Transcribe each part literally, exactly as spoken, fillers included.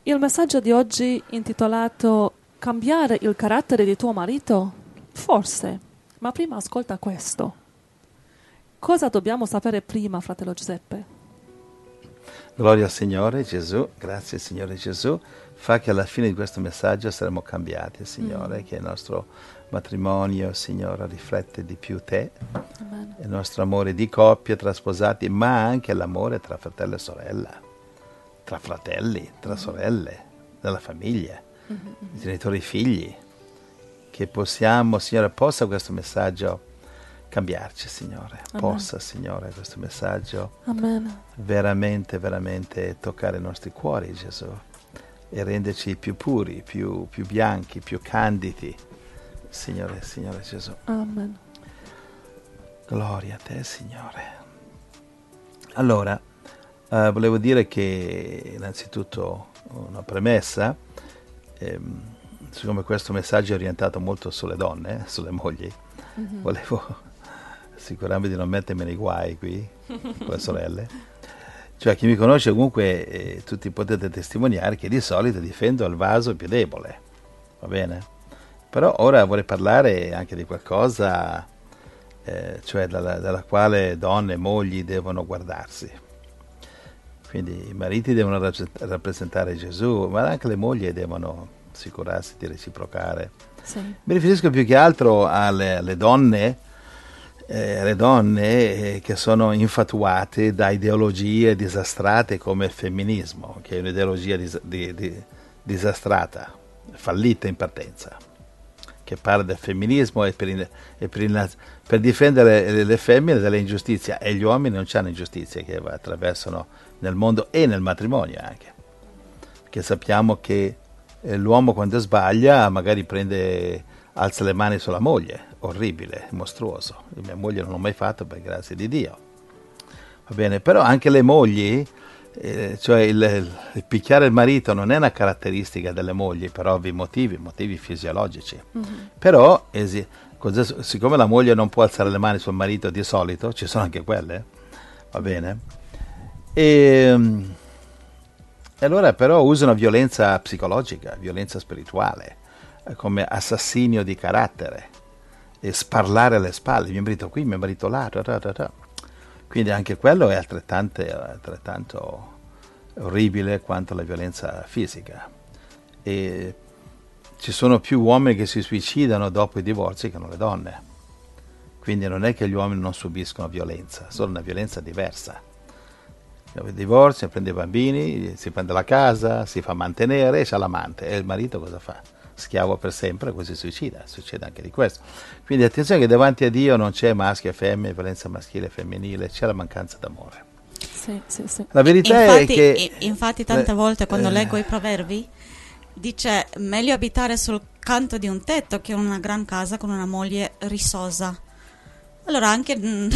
Il messaggio di oggi intitolato Cambiare il carattere di tuo marito? Forse, ma prima ascolta questo. Cosa dobbiamo sapere prima, fratello Giuseppe? Gloria al Signore Gesù, grazie Signore Gesù, fa che alla fine di questo messaggio saremo cambiati, Signore, mm. che il nostro matrimonio, Signore, riflette di più te, Amen. Il nostro amore di coppia tra sposati, ma anche l'amore tra fratello e sorella, tra fratelli, tra mm-hmm. sorelle, nella famiglia, mm-hmm. i genitori e i figli, che possiamo, Signore, possa questo messaggio cambiarci, Signore, Amen. Possa, Signore, questo messaggio Amen. veramente, veramente toccare i nostri cuori, Gesù, e renderci più puri, più, più bianchi, più candidi, Signore, Signore Gesù. Amen. Gloria a te, Signore. Allora, uh, volevo dire che innanzitutto una premessa, ehm, siccome questo messaggio è orientato molto sulle donne, sulle mogli, mm-hmm. volevo assicurarmi di non mettermi nei guai qui con le sorelle. Cioè, chi mi conosce comunque, eh, tutti potete testimoniare che di solito difendo il vaso più debole, va bene? Però ora vorrei parlare anche di qualcosa, eh, cioè dalla, dalla quale donne e mogli devono guardarsi. Quindi i mariti devono rappresentare Gesù, ma anche le mogli devono assicurarsi di reciprocare. Sì. Mi riferisco più che altro alle, alle donne, Eh, le donne eh, che sono infatuate da ideologie disastrate come il femminismo, che è un'ideologia dis- di, di, disastrata, fallita in partenza, che parla del femminismo e per, in, e per, in, per difendere le, le femmine dalle ingiustizie, e gli uomini non c'hanno ingiustizie che attraversano nel mondo e nel matrimonio anche, perché sappiamo che eh, l'uomo quando sbaglia magari prende, alza le mani sulla moglie, orribile, mostruoso. Mia moglie non l'ho mai fatto, per grazia di Dio, va bene. Però anche le mogli, eh, cioè il, il, il picchiare il marito non è una caratteristica delle mogli per ovvi motivi, motivi fisiologici. Mm-hmm. Però esi, così, siccome la moglie non può alzare le mani sul marito di solito, ci sono anche quelle, va bene, e, e allora però usano violenza psicologica, violenza spirituale, come assassinio di carattere, e sparlare alle spalle, mio marito qui, mio marito là, ra, ra, ra, ra. Quindi anche quello è altrettanto, altrettanto orribile quanto la violenza fisica. E ci sono più uomini che si suicidano dopo i divorzi che non le donne. Quindi non è che gli uomini non subiscono violenza, solo una violenza diversa. Il divorzio, prende i bambini, si prende la casa, si fa mantenere e c'ha l'amante, e il marito cosa fa? Schiavo per sempre, così suicida, succede anche di questo. Quindi attenzione che davanti a Dio non c'è maschio e femmina, violenza maschile e femminile, c'è la mancanza d'amore. Sì, sì, sì. La verità infatti, è che... Infatti tante volte quando eh, leggo i proverbi dice meglio abitare sul canto di un tetto che in una gran casa con una moglie risosa. Allora anche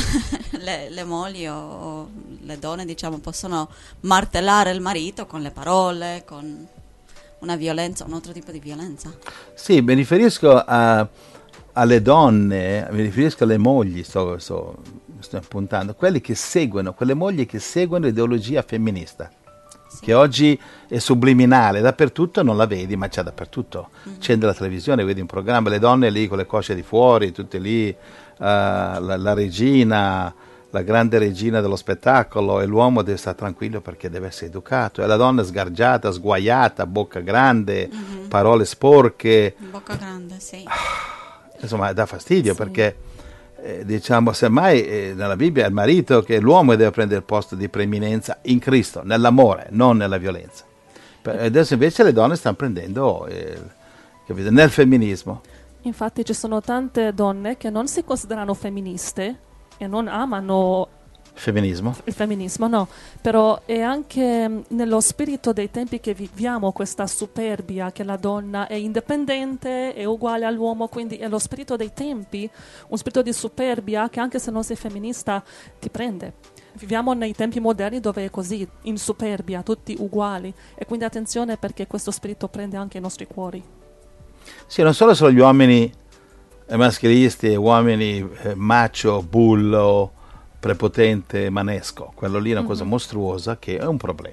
le, le mogli o, o le donne, diciamo, possono martellare il marito con le parole, con una violenza, un altro tipo di violenza. Sì, mi riferisco a, alle donne, mi riferisco alle mogli, sto, sto, sto appuntando, quelli che seguono, quelle mogli che seguono l'ideologia femminista, sì. Che oggi è subliminale, dappertutto non la vedi, ma c'è dappertutto. Mm-hmm. C'è nella televisione, vedi un programma, le donne lì con le cosce di fuori, tutte lì, uh, la, la regina, la grande regina dello spettacolo, e l'uomo deve stare tranquillo perché deve essere educato, e la donna sgargiata, sguaiata, bocca grande, mm-hmm. parole sporche. Bocca grande, sì. Insomma, dà fastidio, sì. Perché eh, diciamo, semmai eh, nella Bibbia è il marito che l'uomo deve prendere il posto di preeminenza in Cristo, nell'amore, non nella violenza. Per, adesso invece le donne stanno prendendo eh, capite, nel femminismo. Infatti ci sono tante donne che non si considerano femministe e non amano femminismo. Il femminismo, no, però è anche nello spirito dei tempi che viviamo questa superbia che la donna è indipendente, è uguale all'uomo, quindi è lo spirito dei tempi, un spirito di superbia che anche se non sei femminista ti prende. Viviamo nei tempi moderni dove è così, in superbia, tutti uguali, e quindi attenzione perché questo spirito prende anche i nostri cuori. Sì, non solo sono gli uomini maschilisti, uomini eh, macho, bullo, prepotente, manesco, quello lì è una mm-hmm. cosa mostruosa che è un problema.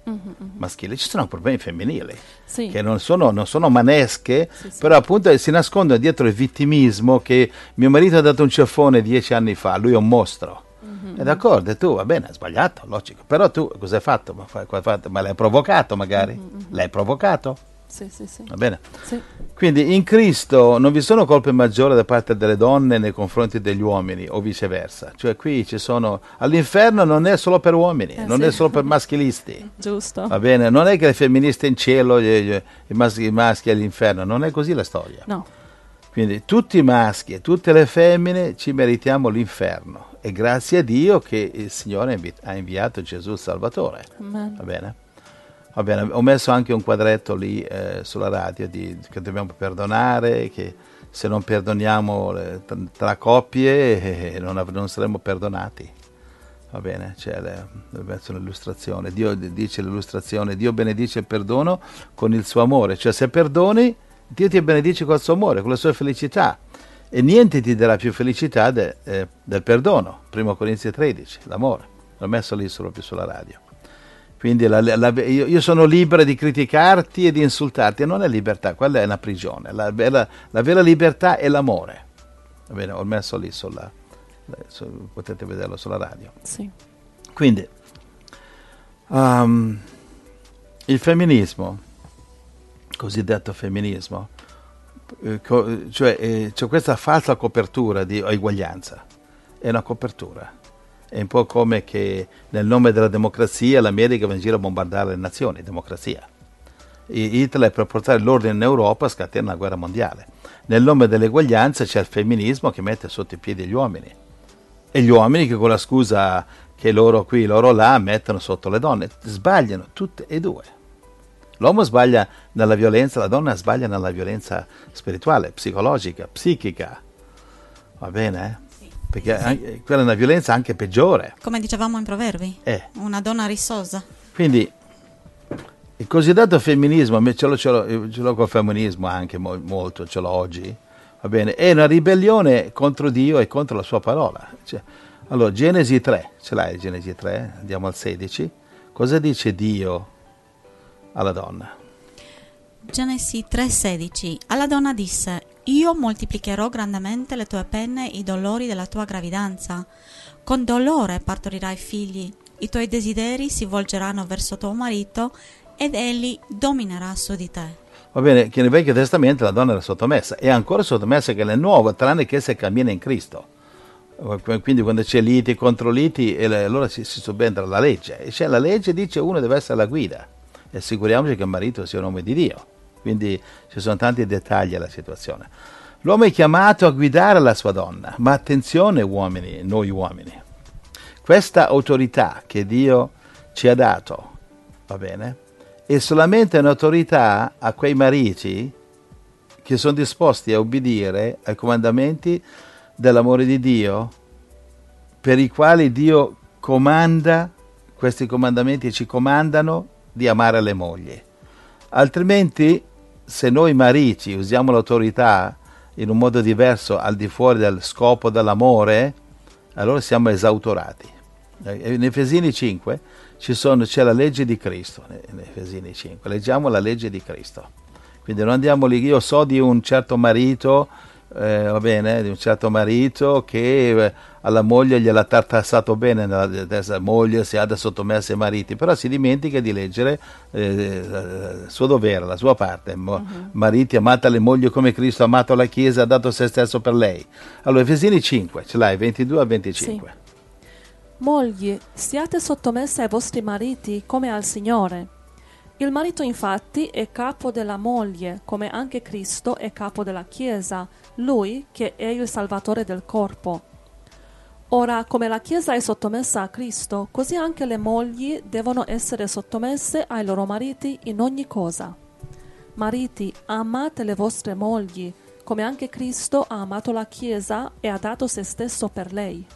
Mm-hmm. Maschili, ci sono problemi femminili, sì. che non sono, non sono manesche, sì, sì. però appunto si nascondono dietro il vittimismo che mio marito ha dato un ceffone dieci anni fa, lui è un mostro. Mm-hmm. È d'accordo, e tu, va bene, hai sbagliato, logico, però tu cosa hai fatto? Ma, fai, fatto? Ma l'hai provocato magari? Mm-hmm. L'hai provocato? Sì, sì, sì. Va bene? Sì. Quindi in Cristo non vi sono colpe maggiori da parte delle donne nei confronti degli uomini o viceversa. Cioè qui ci sono... All'inferno non è solo per uomini, eh, non sì. è solo per maschilisti. Giusto. Va bene? Non è che le femministe in cielo, gli, gli, i, maschi, i maschi all'inferno, non è così la storia. No. Quindi tutti i maschi e tutte le femmine ci meritiamo l'inferno. E grazie a Dio che il Signore ha inviato Gesù il Salvatore. Amen. Va bene? Va bene, ho messo anche un quadretto lì eh, sulla radio di, che dobbiamo perdonare, che se non perdoniamo le, tra coppie eh, non, non saremo perdonati. Va bene, c'è le, ho messo l'illustrazione. Dio dice l'illustrazione, Dio benedice il perdono con il suo amore. Cioè se perdoni, Dio ti benedice con il suo amore, con la sua felicità. E niente ti darà più felicità de, eh, del perdono. Primo Corinzi tredici, l'amore. L'ho messo lì solo più sulla radio. Quindi la, la, io, io sono libero di criticarti e di insultarti, non è libertà, quella è una prigione. La, la, la vera libertà è l'amore. Va bene, ho messo lì sulla, su, potete vederlo sulla radio. Sì. Quindi um, il femminismo, cosiddetto femminismo, eh, co, cioè eh, c'è questa falsa copertura di eguaglianza, è una copertura. È un po' come che nel nome della democrazia l'America va in giro a bombardare le nazioni, democrazia. Hitler per portare l'ordine in Europa scatena la guerra mondiale. Nel nome dell'eguaglianza c'è il femminismo che mette sotto i piedi gli uomini. E gli uomini che con la scusa che loro qui, loro là, mettono sotto le donne. Sbagliano tutte e due. L'uomo sbaglia nella violenza, la donna sbaglia nella violenza spirituale, psicologica, psichica. Va bene, eh? Perché anche, quella è una violenza anche peggiore. Come dicevamo in Proverbi, eh. una donna risosa. Quindi il cosiddetto femminismo, ce l'ho, ce l'ho, ce l'ho col femminismo anche mo, molto, ce l'ho oggi, va bene, è una ribellione contro Dio e contro la sua parola. Cioè, allora, Genesi tre, ce l'hai Genesi tre? Andiamo al sedici. Cosa dice Dio alla donna? Genesi tre sedici. Alla donna disse: io moltiplicherò grandemente le tue pene e i dolori della tua gravidanza. Con dolore partorirai figli. I tuoi desideri si volgeranno verso tuo marito ed egli dominerà su di te. Va bene, che nel Vecchio Testamento la donna era sottomessa, è ancora sottomessa che nel Nuovo, tranne che se cammina in Cristo. Quindi quando c'è liti contro liti, allora si, si subentra la legge. E c'è la legge, dice uno deve essere la guida. E assicuriamoci che il marito sia un uomo di Dio. Quindi ci sono tanti dettagli alla situazione. L'uomo è chiamato a guidare la sua donna, ma attenzione uomini, noi uomini, questa autorità che Dio ci ha dato, va bene, è solamente un'autorità a quei mariti che sono disposti a obbedire ai comandamenti dell'amore di Dio, per i quali Dio comanda, questi comandamenti ci comandano di amare le mogli. Altrimenti, se noi mariti usiamo l'autorità in un modo diverso al di fuori del scopo dell'amore, allora siamo esautorati. In Efesini cinque ci sono, c'è la legge di Cristo, in Efesini cinque, leggiamo la legge di Cristo. Quindi non andiamo lì, io so di un certo marito, eh, va bene, di un certo marito che eh, alla moglie gliel'ha tartassato bene nella testa, moglie si ha da sottomessa ai mariti, però si dimentica di leggere eh, il suo dovere, la sua parte. Uh-huh. Mariti, amate le mogli come Cristo ha amato la Chiesa e ha dato se stesso per lei. Allora Efesini cinque, ce l'hai, ventidue a venticinque. Sì. Mogli, siate sottomesse ai vostri mariti come al Signore. Il marito infatti è capo della moglie, come anche Cristo è capo della Chiesa, lui che è il Salvatore del corpo. Ora, come la Chiesa è sottomessa a Cristo, così anche le mogli devono essere sottomesse ai loro mariti in ogni cosa. Mariti, amate le vostre mogli, come anche Cristo ha amato la Chiesa e ha dato se stesso per lei.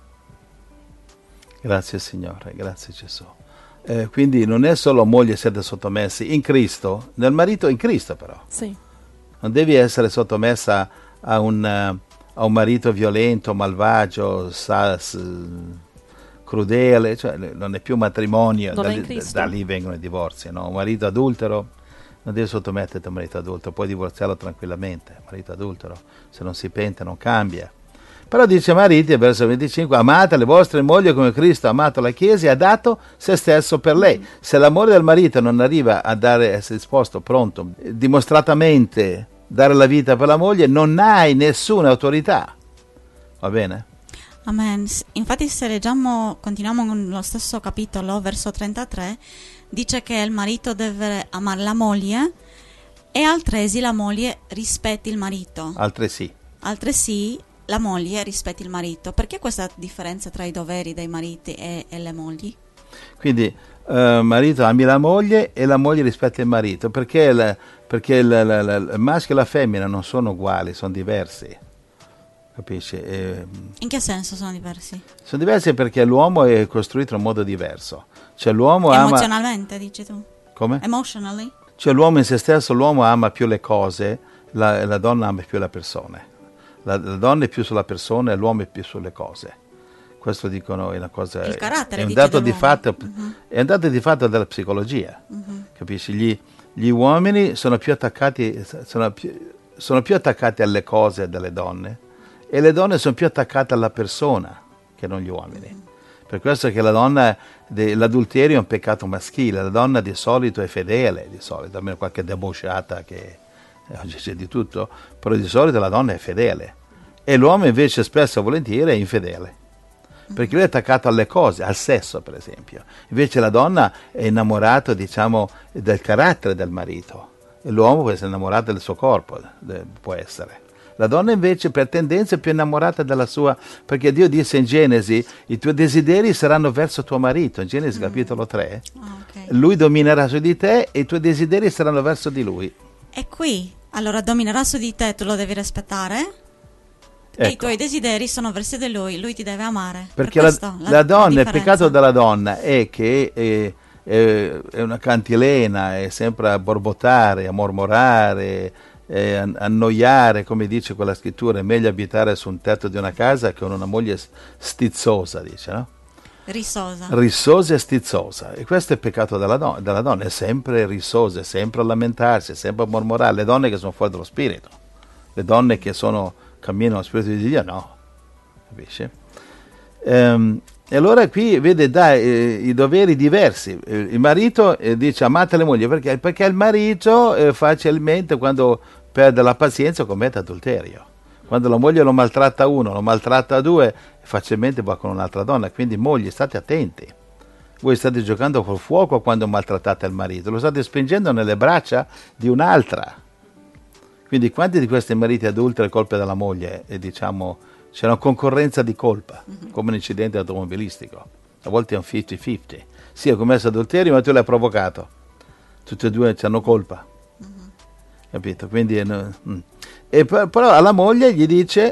Grazie Signore, grazie Gesù. Eh, quindi non è solo moglie siete sottomessi in Cristo, nel marito in Cristo però. Sì. Non devi essere sottomessa a un, uh, a un marito violento, malvagio, sas, crudele, cioè non è più matrimonio, Non da, è in lì- Cristo. da lì vengono i divorzi, no? Un marito adultero, non devi sottometterti a un marito adultero, puoi divorziarlo tranquillamente, marito adultero, se non si pente non cambia. Però dice mariti, verso venticinque, amate le vostre mogli come Cristo ha amato la Chiesa e ha dato se stesso per lei. Se l'amore del marito non arriva a dare, essere disposto, pronto, eh, dimostratamente dare la vita per la moglie, non hai nessuna autorità. Va bene? Amen. S- Infatti se leggiamo, continuiamo con lo stesso capitolo, verso trentatré, dice che il marito deve amare la moglie e altresì la moglie rispetti il marito. Altresì. Altresì la moglie rispetti il marito. Perché questa differenza tra i doveri dei mariti e, e le mogli? Quindi eh, marito ami la moglie e la moglie rispetta il marito, perché, il, perché il, il- il maschio e la femmina non sono uguali, sono diversi. Capisci? E, In che senso sono diversi? sono diversi perché l'uomo è costruito in un modo diverso. Cioè l'uomo ama... Emozionalmente, dici tu? Come? Emotionally? Cioè l'uomo in se stesso, l'uomo ama più le cose, la, la donna ama più le persone. La, la donna è più sulla persona e l'uomo è più sulle cose. Questo dicono è una cosa... Il carattere, è un dice, dato di dell'uomo. fatto, Mhm. è un dato di fatto della psicologia. Mhm. Capisci? Gli, gli uomini sono più attaccati, sono più, sono più attaccati alle cose delle donne e le donne sono più attaccate alla persona che non gli uomini. Per questo che la donna, de- l'adulterio è un peccato maschile, la donna di solito è fedele, di solito, almeno qualche debosciata che eh, oggi c'è di tutto, però di solito la donna è fedele e l'uomo invece spesso e volentieri è infedele. Perché lui è attaccato alle cose, al sesso per esempio. Invece la donna è innamorata, diciamo, del carattere del marito. E l'uomo può essere innamorato del suo corpo, de- può essere. La donna invece per tendenza è più innamorata della sua, perché Dio disse in Genesi, i tuoi desideri saranno verso tuo marito, in Genesi mm. capitolo tre. Ah, ok. Lui dominerà su di te e i tuoi desideri saranno verso di lui. E qui, allora dominerà su di te, tu lo devi rispettare. E i Ecco. tuoi desideri sono verso di lui, lui ti deve amare. Perché Per la, questo, la donna, il differenza. peccato della donna è che è, è, è una cantilena, è sempre a borbottare, a mormorare, è a annoiare, come dice quella scrittura, è meglio abitare su un tetto di una casa che con una moglie stizzosa, dice, no? Rissosa. Rissosa e stizzosa. E questo è il peccato della, don- della donna, è sempre rissosa, è sempre a lamentarsi, è sempre a mormorare. Le donne che sono fuori dallo spirito, le donne che sono camminano lo spirito di Dio, no, capisci? Ehm, e allora qui vede dai eh, i doveri diversi. Eh, il marito eh, dice amate le mogli perché, perché il marito eh, facilmente quando perde la pazienza commette adulterio. Quando la moglie lo maltratta uno, lo maltratta due, facilmente va con un'altra donna. Quindi mogli, state attenti. Voi state giocando col fuoco quando maltrattate il marito, lo state spingendo nelle braccia di un'altra. Quindi quanti di questi mariti adulteri è colpa della moglie? E diciamo c'è una concorrenza di colpa, mm-hmm. come un incidente automobilistico. A volte è un cinquanta cinquanta. Sì, ho commesso adulterio, ma tu l'hai provocato. Tutti e due hanno colpa. Mm-hmm. Capito? Quindi, no, mm. e per, però alla moglie gli dice,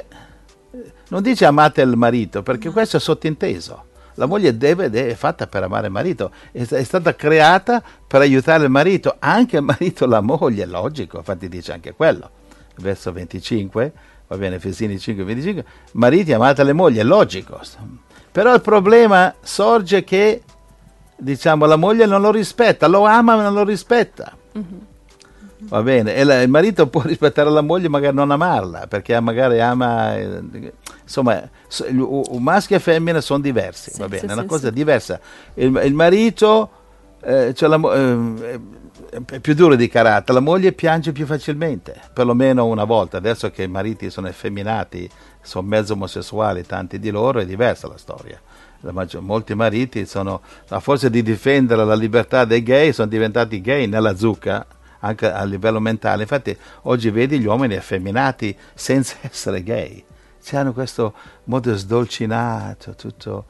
non dice amate il marito, perché mm-hmm. questo è sottinteso. La moglie deve, deve, è fatta per amare il marito, è, è stata creata per aiutare il marito, anche il marito e la moglie, logico, infatti dice anche quello, verso venticinque, va bene, Efesini cinque venticinque, mariti amate le mogli, è logico, però il problema sorge che, diciamo, la moglie non lo rispetta, lo ama ma non lo rispetta, mm-hmm. va bene, e la, il marito può rispettare la moglie magari non amarla, perché magari ama... Eh, insomma, un maschio e femmina sono diversi, sì, va bene, sì, è una sì, cosa sì. diversa. Il, il marito eh, cioè la, eh, è più duro di carattere, la moglie piange più facilmente, perlomeno una volta. Adesso che i mariti sono effeminati, sono mezzo omosessuali, tanti di loro, è diversa la storia. La maggior, molti mariti sono, a forza di difendere la libertà dei gay, sono diventati gay nella zucca, anche a livello mentale. Infatti oggi vedi gli uomini effeminati senza essere gay. Hanno questo modo sdolcinato, tutto.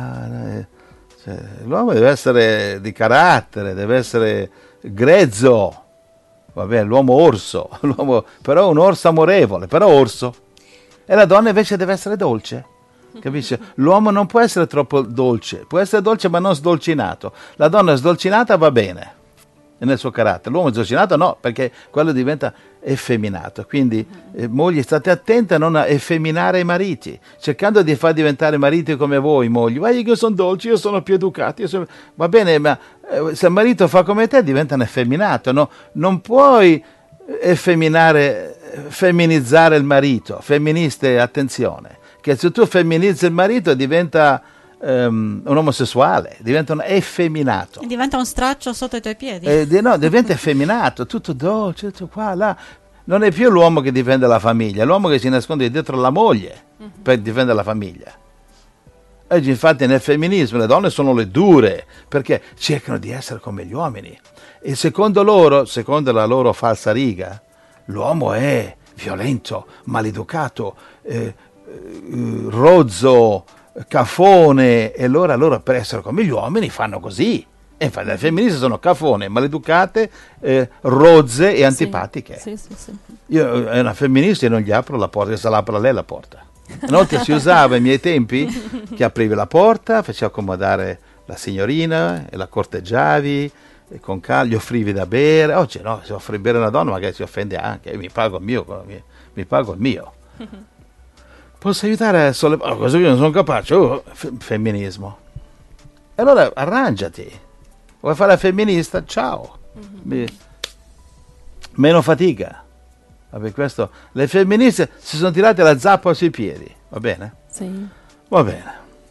Ah, cioè, l'uomo deve essere di carattere, deve essere grezzo, va bene, l'uomo orso, l'uomo, però un orso amorevole, però orso. E la donna invece deve essere dolce, capisci? L'uomo non può essere troppo dolce, può essere dolce ma non sdolcinato. La donna sdolcinata va bene, nel suo carattere. L'uomo esaucinato no, perché quello diventa effeminato. Quindi eh, mogli, state attente a non effeminare i mariti, cercando di far diventare mariti come voi, mogli. Vai che sono dolci, io sono più educato, io sono... va bene, ma eh, se il marito fa come te diventa un effeminato, no? Non puoi effeminare, feminizzare il marito. Femministe, attenzione, che se tu femminizzi il marito diventa um, un omosessuale, diventa un effeminato. Diventa un straccio sotto i tuoi piedi. Eh, di- no, diventa effeminato, tutto dolce, tutto qua, là. Non è più l'uomo che difende la famiglia, è l'uomo che si nasconde dietro la moglie uh-huh. per difendere la famiglia. Oggi infatti nel femminismo le donne sono le dure, perché cercano di essere come gli uomini. E secondo loro, secondo la loro falsa riga, l'uomo è violento, maleducato, eh, eh, rozzo, cafone, e allora loro per essere come gli uomini fanno così. E infatti le femministe sono cafone, maleducate, eh, rozze e antipatiche. Sì, sì, sì. Io è una femminista e non gli apro la porta, se la apre lei la porta. Inoltre si usava ai miei tempi che aprivi la porta, facevi accomodare la signorina e la corteggiavi e con calma, gli offrivi da bere. Oggi no, se offri bere a una donna magari si offende anche, mi pago il mio, mi, mi pago il mio. Posso aiutare a sollevare, oh, cosa che non sono capace, oh, f- femminismo. E allora arrangiati, vuoi fare la femminista? Ciao, mm-hmm. Mi, meno fatica. Vabbè, questo, le femministe si sono tirate la zappa sui piedi, va bene? Sì. Va bene.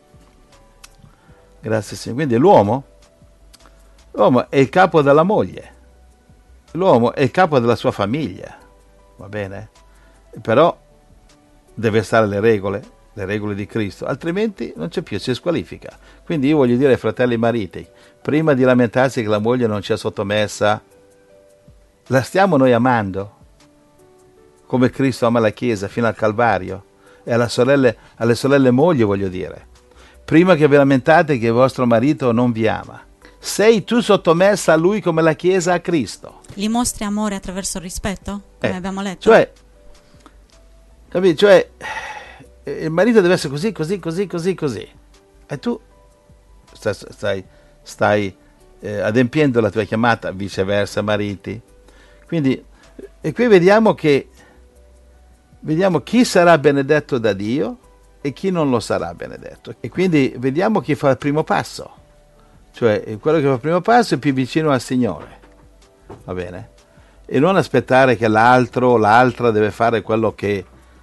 Grazie Signore. Quindi l'uomo, l'uomo è il capo della moglie, l'uomo è il capo della sua famiglia, va bene? Però deve stare alle regole, le regole di Cristo, altrimenti non c'è più, si squalifica. Quindi io voglio dire ai fratelli mariti, prima di lamentarsi che la moglie non ci è sottomessa, la stiamo noi amando? Come Cristo ama la Chiesa fino al Calvario, e alle sorelle, alle sorelle mogli voglio dire, prima che vi lamentate che il vostro marito non vi ama, sei tu sottomessa a lui come la Chiesa a Cristo? Gli mostri amore attraverso il rispetto, come eh, abbiamo letto? Cioè, capito? Cioè, il marito deve essere così, così, così, così, così, e tu stai, stai, stai eh, adempiendo la tua chiamata, viceversa mariti. Quindi, e qui vediamo che Vediamo chi sarà benedetto da Dio e chi non lo sarà benedetto. E quindi vediamo chi fa il primo passo. Cioè, quello che fa il primo passo è più vicino al Signore. Va bene? E non aspettare che l'altro o l'altra deve fare quello che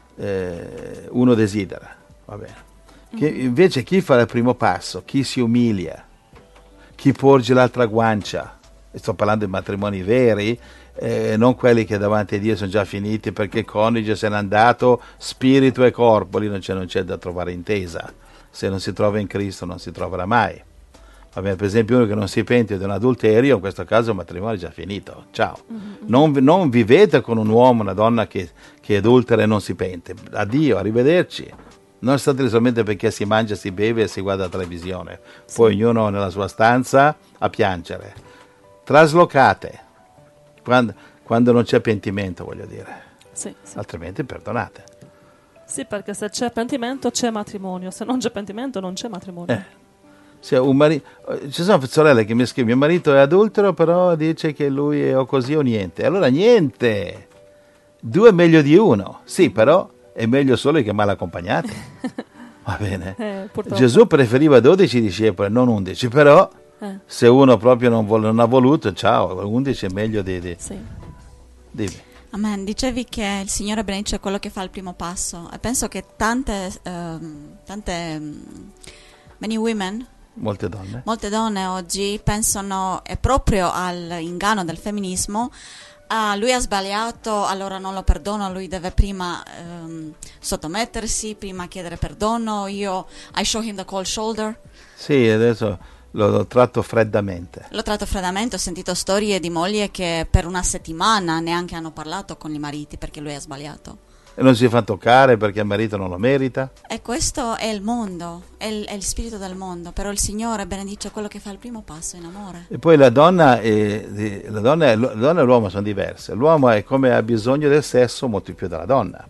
eh, uno desidera. Va bene? Che invece chi fa il primo passo, chi si umilia, chi porge l'altra guancia, e sto parlando di matrimoni veri, Eh, non quelli che davanti a Dio sono già finiti perché il coniuge se n'è andato, spirito e corpo, lì non c'è, non c'è da trovare intesa. Se non si trova in Cristo non si troverà mai. Va bene, per esempio uno che non si pente di un adulterio, in questo caso il matrimonio è già finito, ciao. Mm-hmm. Non, non vivete con un uomo, una donna che, che adultera e non si pente. Addio, arrivederci. Non state solamente perché si mangia, si beve e si guarda la televisione, sì. Poi ognuno nella sua stanza a piangere. Traslocate. Quando, quando non c'è pentimento, voglio dire, sì, sì. Altrimenti perdonate. Sì, perché se c'è pentimento c'è matrimonio, se non c'è pentimento non c'è matrimonio. Eh. Se un mari- ci sono sorelle che mi scrivono: mio marito è adultero, però dice che lui è o così o niente. Allora niente, due è meglio di uno, sì, però è meglio solo che mal accompagnati. Va bene. Eh, Gesù preferiva dodici discepoli, non undici, però Eh. se uno proprio non, vuole, non ha voluto, ciao, undici è meglio di... di. Sì. Dimmi. Amen. Dicevi che il Signore benedice quello che fa il primo passo, e penso che tante, um, tante um, many women, molte donne, molte donne oggi pensano è proprio all'inganno del femminismo. Ah, lui ha sbagliato, allora non lo perdono, lui deve prima um, sottomettersi, prima chiedere perdono, io I show him the cold shoulder. Sì, adesso Lo, lo tratto freddamente. Lo tratto freddamente, ho sentito storie di mogli che per una settimana neanche hanno parlato con i mariti perché lui ha sbagliato. E non si fa toccare perché il marito non lo merita. E questo è il mondo, è il, è il spirito del mondo, però il Signore benedice quello che fa il primo passo in amore. E poi la donna e, la donna, la donna e l'uomo sono diverse. L'uomo è come ha bisogno del sesso molto più della donna.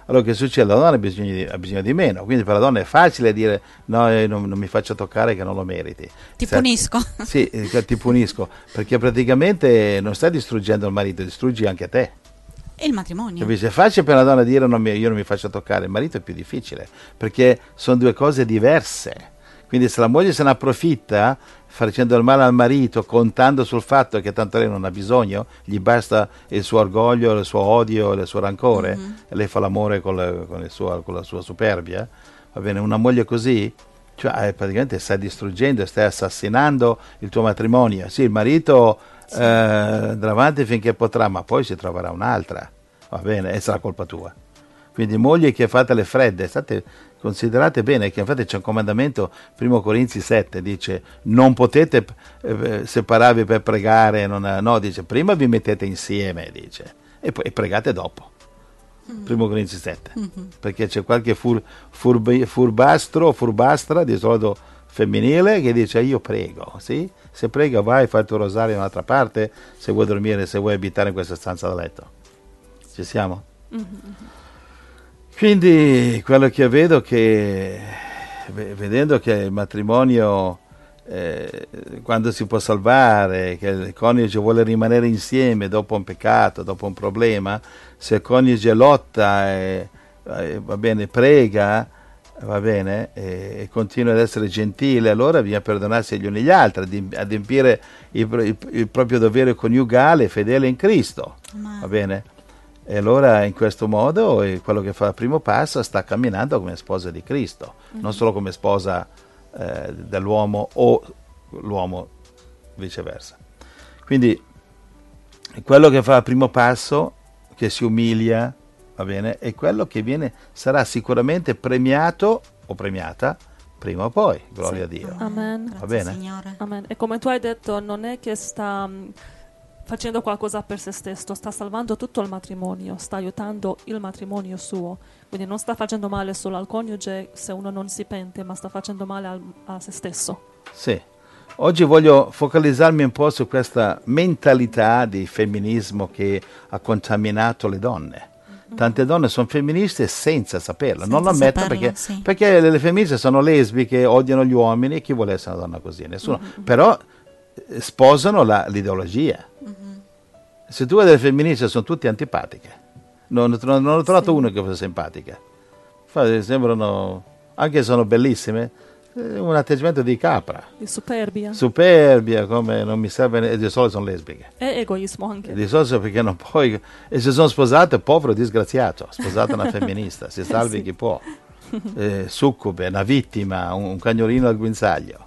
allora che succede? La donna ha bisogno di, ha bisogno di meno, quindi per la donna è facile dire no, eh, non, non mi faccio toccare che non lo meriti. Ti Sta- punisco. Sì, eh, ti punisco, perché praticamente non stai distruggendo il marito, distruggi anche te. E il matrimonio. Capisci? È facile per una donna dire non mi, io non mi faccio toccare, il marito è più difficile, perché sono due cose diverse. Quindi se la moglie se ne approfitta facendo il male al marito, contando sul fatto che tanto lei non ha bisogno, gli basta il suo orgoglio, il suo odio, il suo rancore, mm-hmm. e lei fa l'amore con, le, con, il suo, con la sua superbia, va bene, una moglie così, cioè praticamente stai distruggendo, stai assassinando il tuo matrimonio. Sì, il marito sì. eh, andrà avanti finché potrà, ma poi si troverà un'altra, va bene, e sarà colpa tua. Quindi mogli che fate le fredde, state considerate bene che infatti c'è un comandamento, primo Corinzi sette, dice non potete eh, separarvi per pregare, non, no, dice prima vi mettete insieme, dice, e poi e pregate dopo. Mm-hmm. primo Corinzi sette, mm-hmm. perché c'è qualche fur, furbi, furbastro, furbastra, di solito femminile, che dice io prego, sì? Se prega vai, fai il tuo rosario in un'altra parte, se vuoi dormire, se vuoi abitare in questa stanza da letto. Ci siamo? Mm-hmm. Quindi quello che vedo che vedendo che il matrimonio eh, quando si può salvare, che il coniuge vuole rimanere insieme dopo un peccato, dopo un problema, se il coniuge lotta e, e va bene, prega, va bene, e, e continua ad essere gentile, allora bisogna perdonarsi gli uni gli altri, adempiere il, il, il proprio dovere coniugale fedele in Cristo, va bene? E allora in questo modo quello che fa il primo passo sta camminando come sposa di Cristo, mm-hmm. non solo come sposa eh, dell'uomo o l'uomo viceversa. Quindi quello che fa il primo passo, che si umilia, va bene, è quello che viene, sarà sicuramente premiato o premiata prima o poi, gloria sì. a Dio. Amen. Va Grazie, bene? Signore. Amen. E come tu hai detto, non è che sta facendo qualcosa per se stesso, sta salvando tutto il matrimonio, sta aiutando il matrimonio suo, quindi non sta facendo male solo al coniuge se uno non si pente, ma sta facendo male al, a se stesso. Sì, oggi voglio focalizzarmi un po' su questa mentalità di femminismo che ha contaminato le donne. Mm-hmm. Tante donne sono femministe senza saperlo, senza non lo ammettono perché, sì. perché le, le femministe sono lesbiche, odiano gli uomini, e chi vuole essere una donna così? Nessuno. Mm-hmm. Però sposano la, l'ideologia. Mm-hmm. Se tu vedi le femministe sono tutte antipatiche, non, non, non ho trovato sì. una che fosse simpatica, infatti sembrano, anche se sono bellissime, un atteggiamento di capra, di superbia, superbia, come non mi serve, e di solito sono lesbiche, e egoismo anche, di solito perché non puoi, e se sono sposate, povero disgraziato, sposata una femminista, si salvi sì. chi può, eh, succube, una vittima, un, un cagnolino al guinzaglio.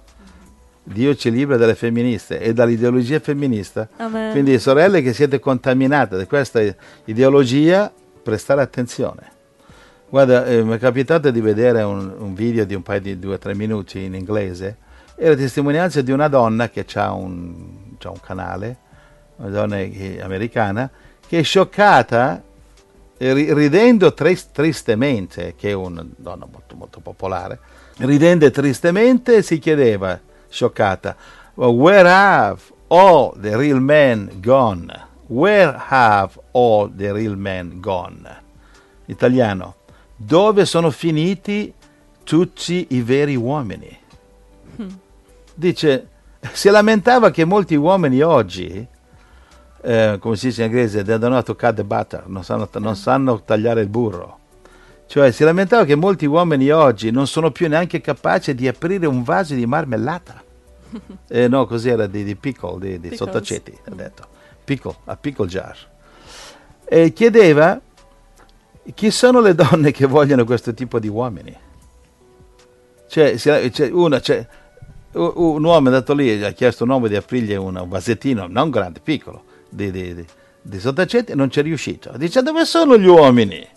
Dio ci libera dalle femministe e dall'ideologia femminista. Amen. Quindi sorelle che siete contaminate da questa ideologia, prestare attenzione. Guarda, eh, mi è capitato di vedere un, un video di un paio di due o tre minuti in inglese, e la testimonianza di una donna che ha un, c'ha un canale, una donna che, americana, che è scioccata, eh, ridendo trist, tristemente, che è una donna molto, molto popolare, ridendo tristemente si chiedeva, scioccata, where have all the real men gone? Where have all the real men gone? Italiano, dove sono finiti tutti i veri uomini? Hmm. Dice, si lamentava che molti uomini oggi, eh, come si dice in inglese, they don't know how to cut the butter, non sanno, non sanno tagliare il burro. Cioè si lamentava che molti uomini oggi non sono più neanche capaci di aprire un vaso di marmellata. Eh, no, così era di, di pickle, di, di sottaceti, ha detto. Pickle, a pickle jar. E chiedeva chi sono le donne che vogliono questo tipo di uomini. Cioè, cioè, una, cioè un uomo è andato lì e ha chiesto a un uomo di aprirgli un vasettino, non grande, piccolo, di, di, di, di sottaceti, e non ci è riuscito. Dice, dove sono gli uomini?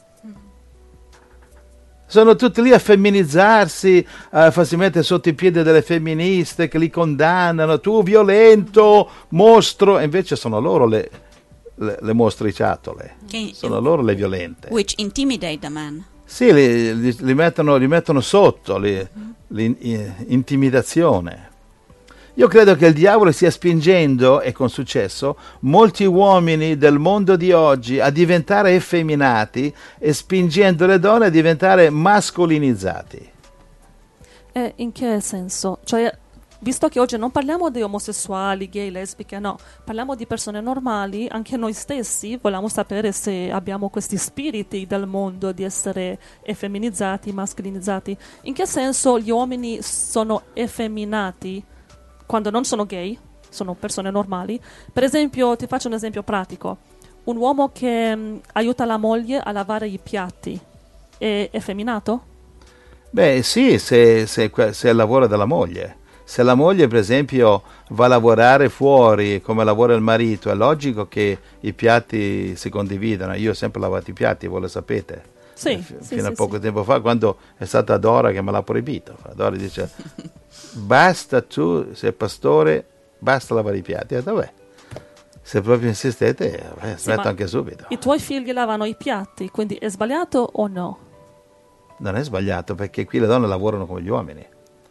Sono tutti lì a femminizzarsi, a farsi mettere sotto i piedi delle femministe che li condannano, tu violento, mostro, e invece sono loro le, le, le mostriciatole, che, sono loro le violente. Which intimidate the man. Sì, li, li, li, mettono, li mettono sotto, li, mm-hmm. l'intimidazione. Io credo che il diavolo stia spingendo, e con successo, molti uomini del mondo di oggi a diventare effeminati e spingendo le donne a diventare mascolinizzati. E in che senso? Cioè, visto che oggi non parliamo di omosessuali, gay, lesbiche, no, parliamo di persone normali, anche noi stessi vogliamo sapere se abbiamo questi spiriti del mondo di essere effeminizzati, mascolinizzati. In che senso gli uomini sono effeminati quando non sono gay, sono persone normali? Per esempio, ti faccio un esempio pratico. Un uomo che mh, aiuta la moglie a lavare i piatti è effeminato? Beh sì, se, se, se è il lavoro della moglie. Se la moglie per esempio va a lavorare fuori come lavora il marito, è logico che i piatti si condividano. Io ho sempre lavato i piatti, voi lo sapete. Sì, eh, f- sì, fino sì, a poco sì. tempo fa, quando è stata Dora che me l'ha proibito. Dora dice, basta, tu sei pastore, basta lavare i piatti. E dov'è? Se proprio insistete, eh, Sì, smetto ma anche subito. I tuoi figli lavano i piatti, quindi è sbagliato o no? Non è sbagliato, perché qui le donne lavorano come gli uomini.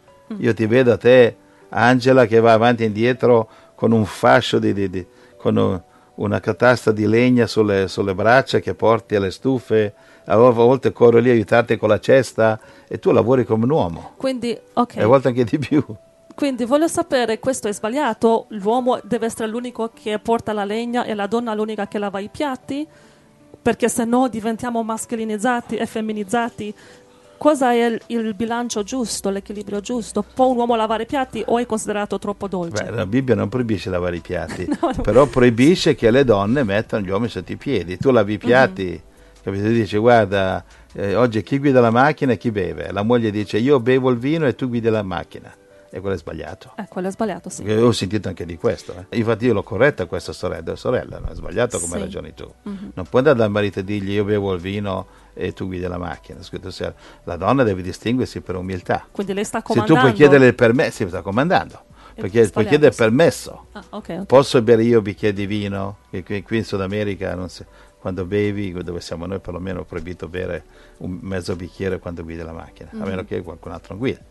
Io ti vedo a te, Angela, che va avanti e indietro con un fascio di, di, di con un, una catasta di legna sulle, sulle braccia che porti alle stufe, a volte corro lì a aiutarti con la cesta e tu lavori come un uomo, Quindi, ok. e a volte anche di più. Quindi voglio sapere, questo è sbagliato? L'uomo deve essere l'unico che porta la legna e la donna l'unica che lava i piatti? Perché se no diventiamo mascolinizzati e feminizzati. Cosa è il, il bilancio giusto, l'equilibrio giusto? Può un uomo lavare i piatti o è considerato troppo dolce? Beh, la Bibbia non proibisce lavare i piatti, No, no. però proibisce che le donne mettano gli uomini sotto i piedi. Tu lavi i piatti, Mm-hmm. capito? Dice, guarda, eh, oggi chi guida la macchina e chi beve. La moglie dice, io bevo il vino e tu guidi la macchina. E quello è sbagliato. Eh, quello è sbagliato, sì. Perché ho sentito anche di questo. Eh. Infatti io l'ho corretta questa sorella, sorella, non è sbagliato come Sì. ragioni tu. Mhm. Non puoi andare dal marito e dirgli io bevo il vino e tu guidi la macchina. Scritto, se- la donna deve distinguersi per umiltà. Quindi lei sta Se comandando. tu puoi chiedere il permesso, sì, sta comandando, È perché puoi sbagliato, chiedere sì. permesso. Ah, ok, ok. Posso bere io un bicchiere di vino? Che qui, qui in Sud America non si- quando bevi, dove siamo noi perlomeno, è proibito bere un mezzo bicchiere quando guidi la macchina, Mhm. a meno che qualcun altro non guida.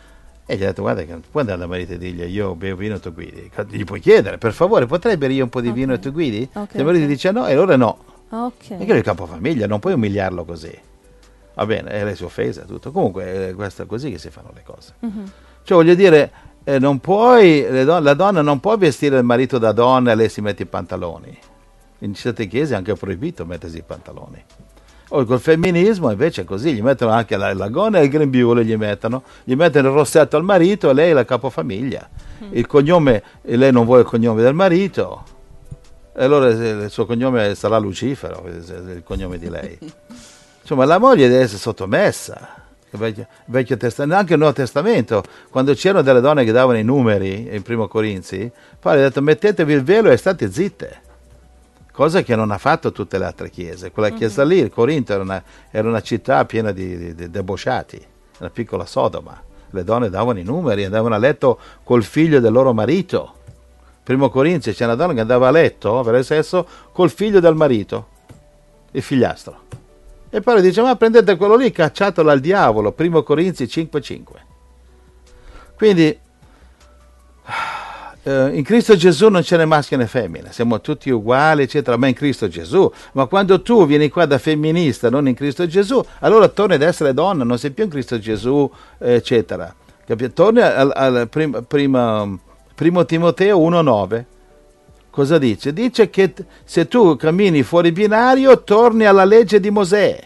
E gli ha detto, guarda che non puoi andare dal marito e dirgli io bevo vino e tu guidi. Gli puoi chiedere, per favore, potrei bere io un po' di Ok. vino e tu guidi? Ok, Se il marito ok. dice no, e allora no. Ah, ok. Perché lui è il capofamiglia, non puoi umiliarlo così. Va bene, e lei si offesa, tutto. Comunque, è questo è così che si fanno le cose. Mhm. Cioè, voglio dire, eh, non puoi, le don- la donna non può vestire il marito da donna e lei si mette i pantaloni. In certe chiese è anche proibito mettersi i pantaloni. O col femminismo invece è così, gli mettono anche la, la gonna e il grembiule, gli mettono, gli mettono il rossetto al marito e lei è la capofamiglia. Il cognome, e lei non vuole il cognome del marito, e allora eh, il suo cognome sarà Lucifero, eh, il cognome di lei. Insomma, la moglie deve essere sottomessa. Il vecchio, il vecchio testamento, anche il Nuovo Testamento, quando c'erano delle donne che davano i numeri in Primo Corinzi, Paolo ha detto mettetevi il velo e state zitte. Cosa che non ha fatto tutte le altre chiese. Quella chiesa lì, il Corinto, era una, era una città piena di, di, di debosciati, una piccola Sodoma. Le donne davano i numeri, andavano a letto col figlio del loro marito. Primo Corinzi c'è una donna che andava a letto per il sesso col figlio del marito, il figliastro. E poi dice, ma prendete quello lì, cacciatelo al diavolo. Primo Corinzi cinque cinque. Quindi Uh, in Cristo Gesù non ce n'è maschio né femmina, siamo tutti uguali, eccetera, ma in Cristo Gesù. Ma quando tu vieni qua da femminista, non in Cristo Gesù, allora torni ad essere donna, non sei più in Cristo Gesù, eccetera. Capito? Torni al, al prim, prima, primo Timoteo uno nove. Cosa dice? Dice che t- se tu cammini fuori binario, torni alla legge di Mosè.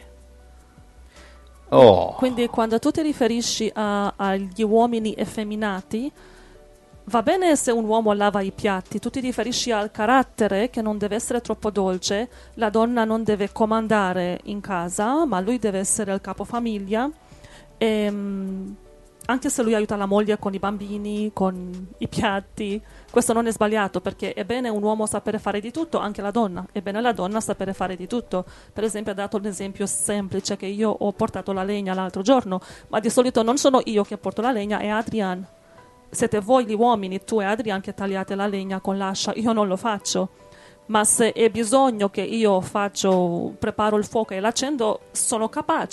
Oh. Quindi quando tu ti riferisci a- agli uomini effeminati, va bene se un uomo lava i piatti, tu ti riferisci al carattere che non deve essere troppo dolce, la donna non deve comandare in casa, ma lui deve essere il capofamiglia, e, mm, anche se lui aiuta la moglie con i bambini, con i piatti, questo non è sbagliato, perché è bene un uomo sapere fare di tutto, anche la donna, è bene la donna sapere fare di tutto. Per esempio ha dato un esempio semplice che io ho portato la legna l'altro giorno, ma di solito non sono io che porto la legna, è Adrian. Siete voi gli uomini, tu e Adrian, che tagliate la legna con l'ascia, io non lo faccio. Ma se è bisogno che io faccio, preparo il fuoco e l'accendo, sono capace.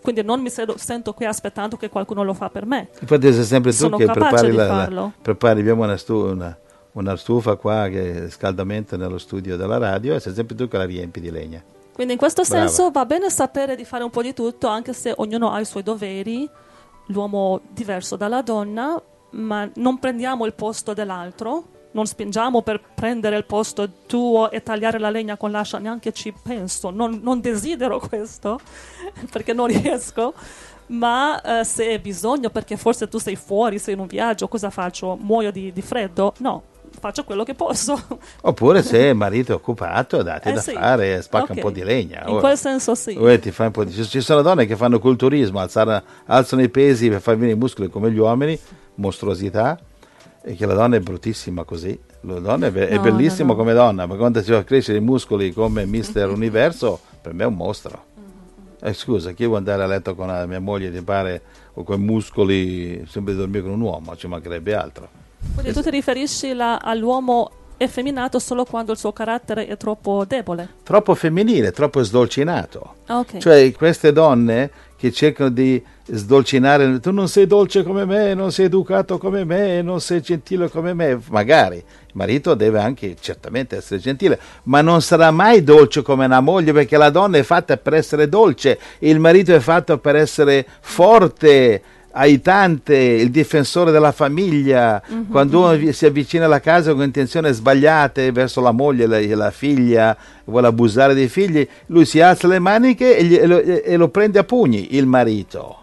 quindi non mi sedo, sento qui aspettando che qualcuno lo fa per me. Infatti sei sempre tu Sono che capace prepari di la, farlo. la prepari, abbiamo una, stu, una, una stufa qua che è scaldamento nello studio della radio e sei sempre tu che la riempi di legna. Quindi in questo Brava. senso va bene sapere di fare un po' di tutto, anche se ognuno ha i suoi doveri, l'uomo diverso dalla donna, ma non prendiamo il posto dell'altro, non spingiamo per prendere il posto tuo e tagliare la legna con l'ascia, neanche ci penso, non, non desidero questo perché non riesco, ma eh, se è bisogno, perché forse tu sei fuori, sei in un viaggio, cosa faccio? Muoio di, di freddo? No, faccio quello che posso. Oppure se il marito è occupato, date Eh da sì. fare, spacca Ok. un po' di legna. In Ora- quel senso sì. ora ti fai un po' di- ci, ci sono donne che fanno culturismo, alzare- alzano i pesi per far venire i muscoli come gli uomini, mostruosità, e che la donna è bruttissima così. La donna è, be- è No, bellissima no, no. come donna, ma quando ci fa crescere i muscoli come mister Universo, per me è un mostro. Eh, scusa, chi vuole andare a letto con la mia moglie di pare o con i muscoli, sempre di dormire con un uomo, ci mancherebbe altro. Quindi tu ti riferisci la- all'uomo effeminato solo quando il suo carattere è troppo debole. Troppo femminile, troppo sdolcinato. Ah, ok. Cioè queste donne che cercano di sdolcinare, tu non sei dolce come me, non sei educato come me, non sei gentile come me, magari il marito deve anche certamente essere gentile, ma non sarà mai dolce come una moglie, perché la donna è fatta per essere dolce, il marito è fatto per essere forte, aiutante, il difensore della famiglia. Mhm, Quando uno mhm. vi- si avvicina alla casa con intenzioni sbagliate verso la moglie, la, la figlia, vuole abusare dei figli, lui si alza le maniche e, gli- e lo, e lo prende a pugni, il marito.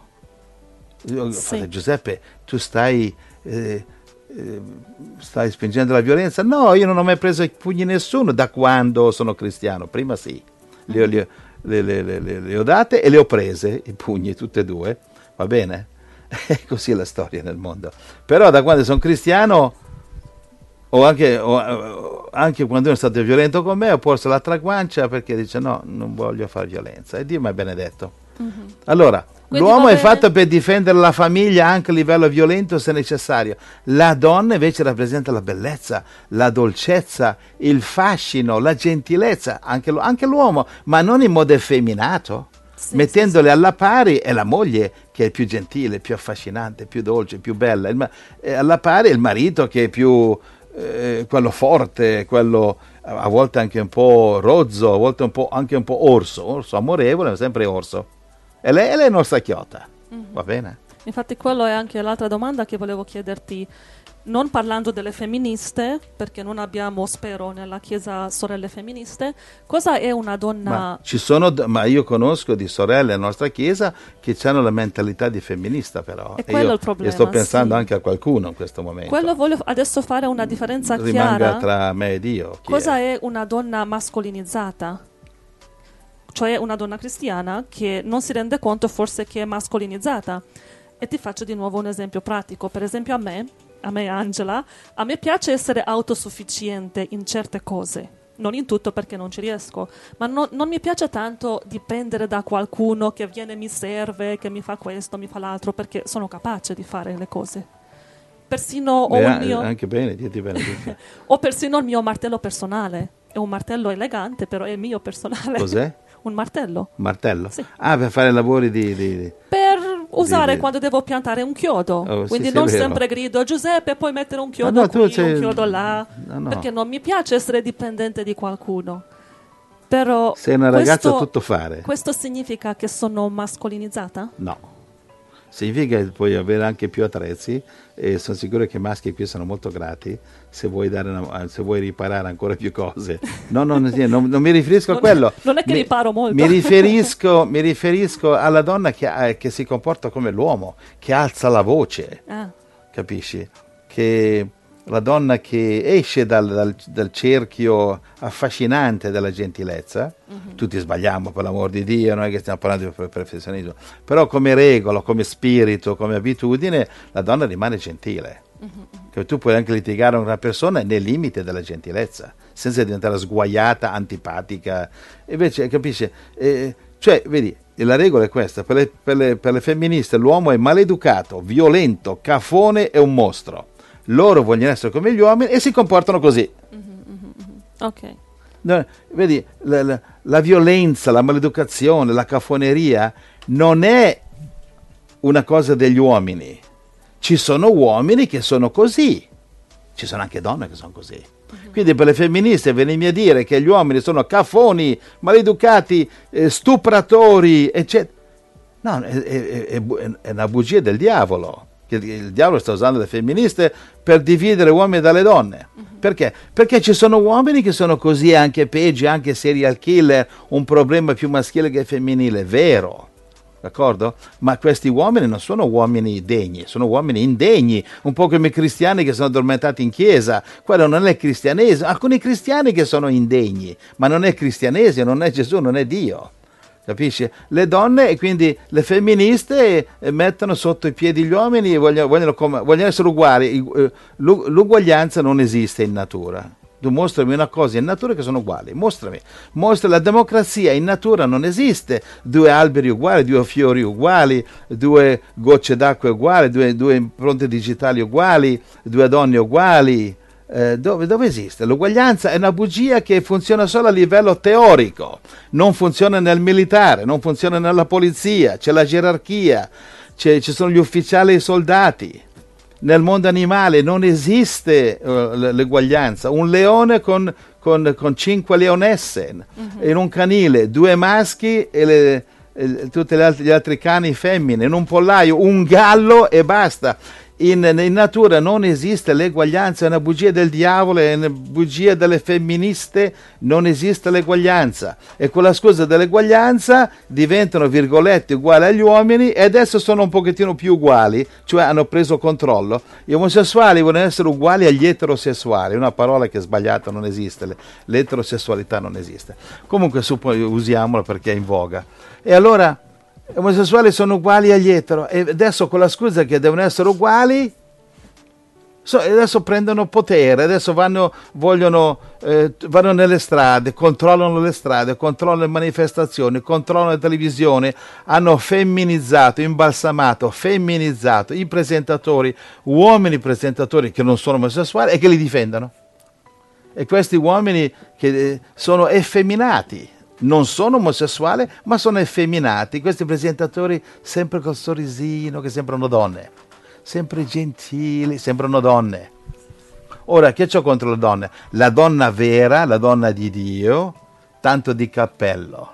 Io- Sì. Frate Giuseppe, tu stai, eh, eh, stai spingendo la violenza? No, io non ho mai preso i pugni nessuno da quando sono cristiano, prima sì, le, ho- le, ho- le- le- le- le- le ho date e le ho prese, i pugni, tutte e due, va bene? È così la storia nel mondo. Però da quando sono cristiano, o anche, o, o anche quando uno è stato violento con me, ho posto l'altra guancia perché dice no, non voglio fare violenza. E Dio mi ha benedetto. Mhm. Allora, Quindi l'uomo va è bene- fatto per difendere la famiglia anche a livello violento se necessario. La donna invece rappresenta la bellezza, la dolcezza, il fascino, la gentilezza, anche, lo- anche l'uomo, ma non in modo effeminato. Sì, Mettendole alla pari è la moglie che è più gentile, più affascinante, più dolce, più bella. Il ma- è alla pari è il marito che è più eh, quello forte, quello a volte anche un po' rozzo, a volte un po', anche un po' orso, orso amorevole, ma sempre orso. E lei, e lei è nostra chiota, Mhm. va bene? Infatti quello è anche l'altra domanda che volevo chiederti, non parlando delle femministe, perché non abbiamo, spero, nella Chiesa sorelle femministe, cosa è una donna... Ma, ci sono, ma io conosco di sorelle nella nostra chiesa che hanno la mentalità di femminista però. E E quello io, è il problema, e sto pensando sì. anche a qualcuno in questo momento. Quello voglio adesso fare una differenza Rimanga chiara. tra me e Dio. Chi Cosa è? è una donna mascolinizzata? Cioè una donna cristiana che non si rende conto forse che è mascolinizzata. E ti faccio di nuovo un esempio pratico. Per esempio a me, a me Angela, a me piace essere autosufficiente in certe cose. Non in tutto perché non ci riesco, ma no- non mi piace tanto dipendere da qualcuno che viene e mi serve, che mi fa questo, mi fa l'altro, perché sono capace di fare le cose. Persino ho Beh, un a- mio... Anche bene, Dio ti benedica. Ho persino il mio martello personale. È un martello elegante, però è il mio personale. Cos'è? Un martello. Martello? Sì. Ah, per fare lavori di... di- di- Per usare Di- di- quando devo piantare un chiodo. Oh, sì, Quindi sì, non è vero. sempre grido Giuseppe, puoi mettere un chiodo Ah, no, tu qui, sei- un chiodo là. No, no. Perché non mi piace essere dipendente di qualcuno. Però Sei una ragazza questo, a tutto fare. questo significa che sono mascolinizzata? No. Significa che puoi avere anche più attrezzi e sono sicuro che i maschi qui sono molto grati se vuoi, dare una- se vuoi riparare ancora più cose. No, no, non, non- non mi riferisco a Non- quello. non è che Mi- riparo molto. Mi riferisco, mi riferisco alla donna che, ha- che si comporta come l'uomo, che alza la voce, Ah, capisci? Che la donna che esce dal, dal- dal cerchio affascinante della gentilezza, mhm. tutti sbagliamo per l'amor di Dio, non è che stiamo parlando di per- perfezionismo, però come regola, come spirito, come abitudine, la donna rimane gentile. Che tu puoi anche litigare con una persona nei limiti della gentilezza, senza diventare sguaiata, antipatica. Invece, capisci? Eh, cioè, vedi, la regola è questa, per le, per le- per le femministe l'uomo è maleducato, violento, cafone e un mostro. Loro vogliono essere come gli uomini e si comportano così. Mhm, mhm, mhm. Ok. No, vedi, la, la, la violenza, la maleducazione, la cafoneria non è una cosa degli uomini. Ci sono uomini che sono così, ci sono anche donne che sono così. Quindi per le femministe venirmi a dire che gli uomini sono cafoni, maleducati, eh, stupratori, eccetera. No, è, è, è, è una bugia del diavolo. Che il diavolo sta usando le femministe per dividere uomini dalle donne. Uh-huh. Perché? Perché ci sono uomini che sono così, anche peggi, anche serial killer, un problema più maschile che femminile, vero. D'accordo? Ma questi uomini non sono uomini degni, sono uomini indegni, un po' come i cristiani che sono addormentati in chiesa. Quello non è cristianesimo. Alcuni cristiani che sono indegni, ma non è cristianesimo, non è Gesù, non è Dio. Capisci? Le donne e quindi le femministe mettono sotto i piedi gli uomini e vogliono, vogliono, vogliono essere uguali. L'uguaglianza non esiste in natura. Tu mostrami una cosa in natura che sono uguali, mostrami. Mostra la democrazia in natura non esiste. Due alberi uguali, due fiori uguali, due gocce d'acqua uguali, due, due impronte digitali uguali, due donne uguali. Eh, dove, dove esiste? L'uguaglianza è una bugia che funziona solo a livello teorico, non funziona nel militare, non funziona nella polizia, c'è la gerarchia, c'è, ci sono gli ufficiali e i soldati. Nel mondo animale non esiste uh, l'uguaglianza. Un leone con, con, con cinque leonesse, uh-huh. In un canile, due maschi e le, e tutti gli altri, gli altri cani femmine, in un pollaio, un gallo e basta. In, in natura non esiste l'eguaglianza, è una bugia del diavolo, è una bugia delle femministe, non esiste l'eguaglianza. E con la scusa dell'eguaglianza diventano, virgolette, uguali agli uomini e adesso sono un pochettino più uguali, cioè hanno preso controllo. Gli omosessuali vogliono essere uguali agli eterosessuali, una parola che è sbagliata, non esiste, l'eterosessualità non esiste. Comunque usiamola perché è in voga. E allora gli omosessuali sono uguali agli etero e adesso con la scusa che devono essere uguali so, adesso prendono potere, adesso vanno, vogliono, eh, vanno nelle strade, controllano le strade, controllano le manifestazioni, controllano le televisioni, hanno femminizzato, imbalsamato, femminizzato i presentatori, uomini presentatori che non sono omosessuali e che li difendono. E questi uomini che eh, sono effeminati, non sono omosessuali, ma sono effeminati. Questi presentatori sempre col sorrisino, che sembrano donne, sempre gentili, sembrano donne. Ora, che c'ho contro le donne? La donna vera, la donna di Dio, tanto di cappello.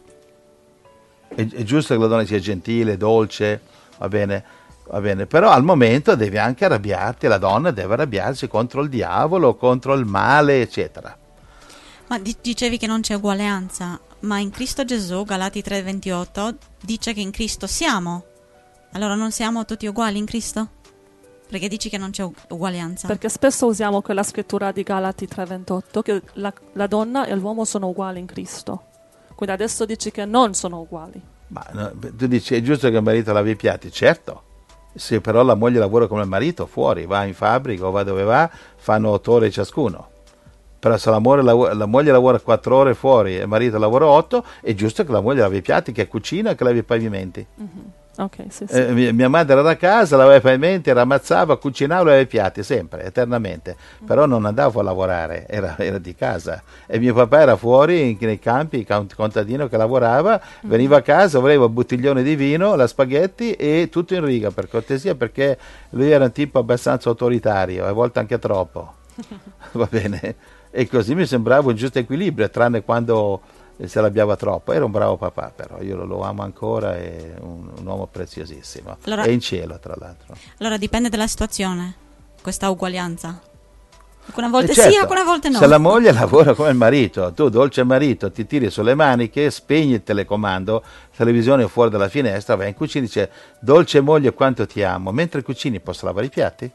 È, è giusto che la donna sia gentile, dolce, va bene, va bene, però al momento devi anche arrabbiarti, la donna deve arrabbiarsi contro il diavolo, contro il male, eccetera. Ma dicevi che non c'è uguaglianza, ma in Cristo Gesù, Galati tre ventotto, dice che in Cristo siamo. Allora non siamo tutti uguali in Cristo? Perché dici che non c'è uguaglianza? Perché spesso usiamo quella scrittura di Galati tre ventotto, che la, la donna e l'uomo sono uguali in Cristo. Quindi adesso dici che non sono uguali. Ma no, tu dici è giusto che il marito lavi i piatti? Certo. Se però la moglie lavora come il marito, fuori, va in fabbrica o va dove va, fanno otto ore ciascuno. Però se la moglie, lavora, la moglie lavora quattro ore fuori e il marito lavora otto, è giusto che la moglie lavi i piatti, che cucina e che lavi i pavimenti. Mm-hmm. Okay, sì, sì. Eh, mia, mia madre era da casa, lavava i pavimenti, rammazzava, cucinava, lavava i piatti, sempre, eternamente. Mm-hmm. Però non andavo a lavorare, era, era di casa. E mio papà era fuori, nei campi, contadino che lavorava, mm-hmm. Veniva a casa, voleva un bottiglione di vino, la spaghetti e tutto in riga, per cortesia, perché lui era un tipo abbastanza autoritario, a volte anche troppo. Va bene? E così mi sembrava un giusto equilibrio, tranne quando se l'abbiava troppo. Era un bravo papà, però io lo, lo amo ancora, è un, un uomo preziosissimo. Allora, è in cielo, tra l'altro. Allora dipende dalla situazione, questa uguaglianza. Alcune volte certo, sì, alcune volte no. Se la moglie lavora come il marito, tu dolce marito ti tiri sulle maniche, spegni il telecomando, televisione fuori dalla finestra, vai in cucina e dice dolce moglie quanto ti amo, mentre cucini posso lavare i piatti?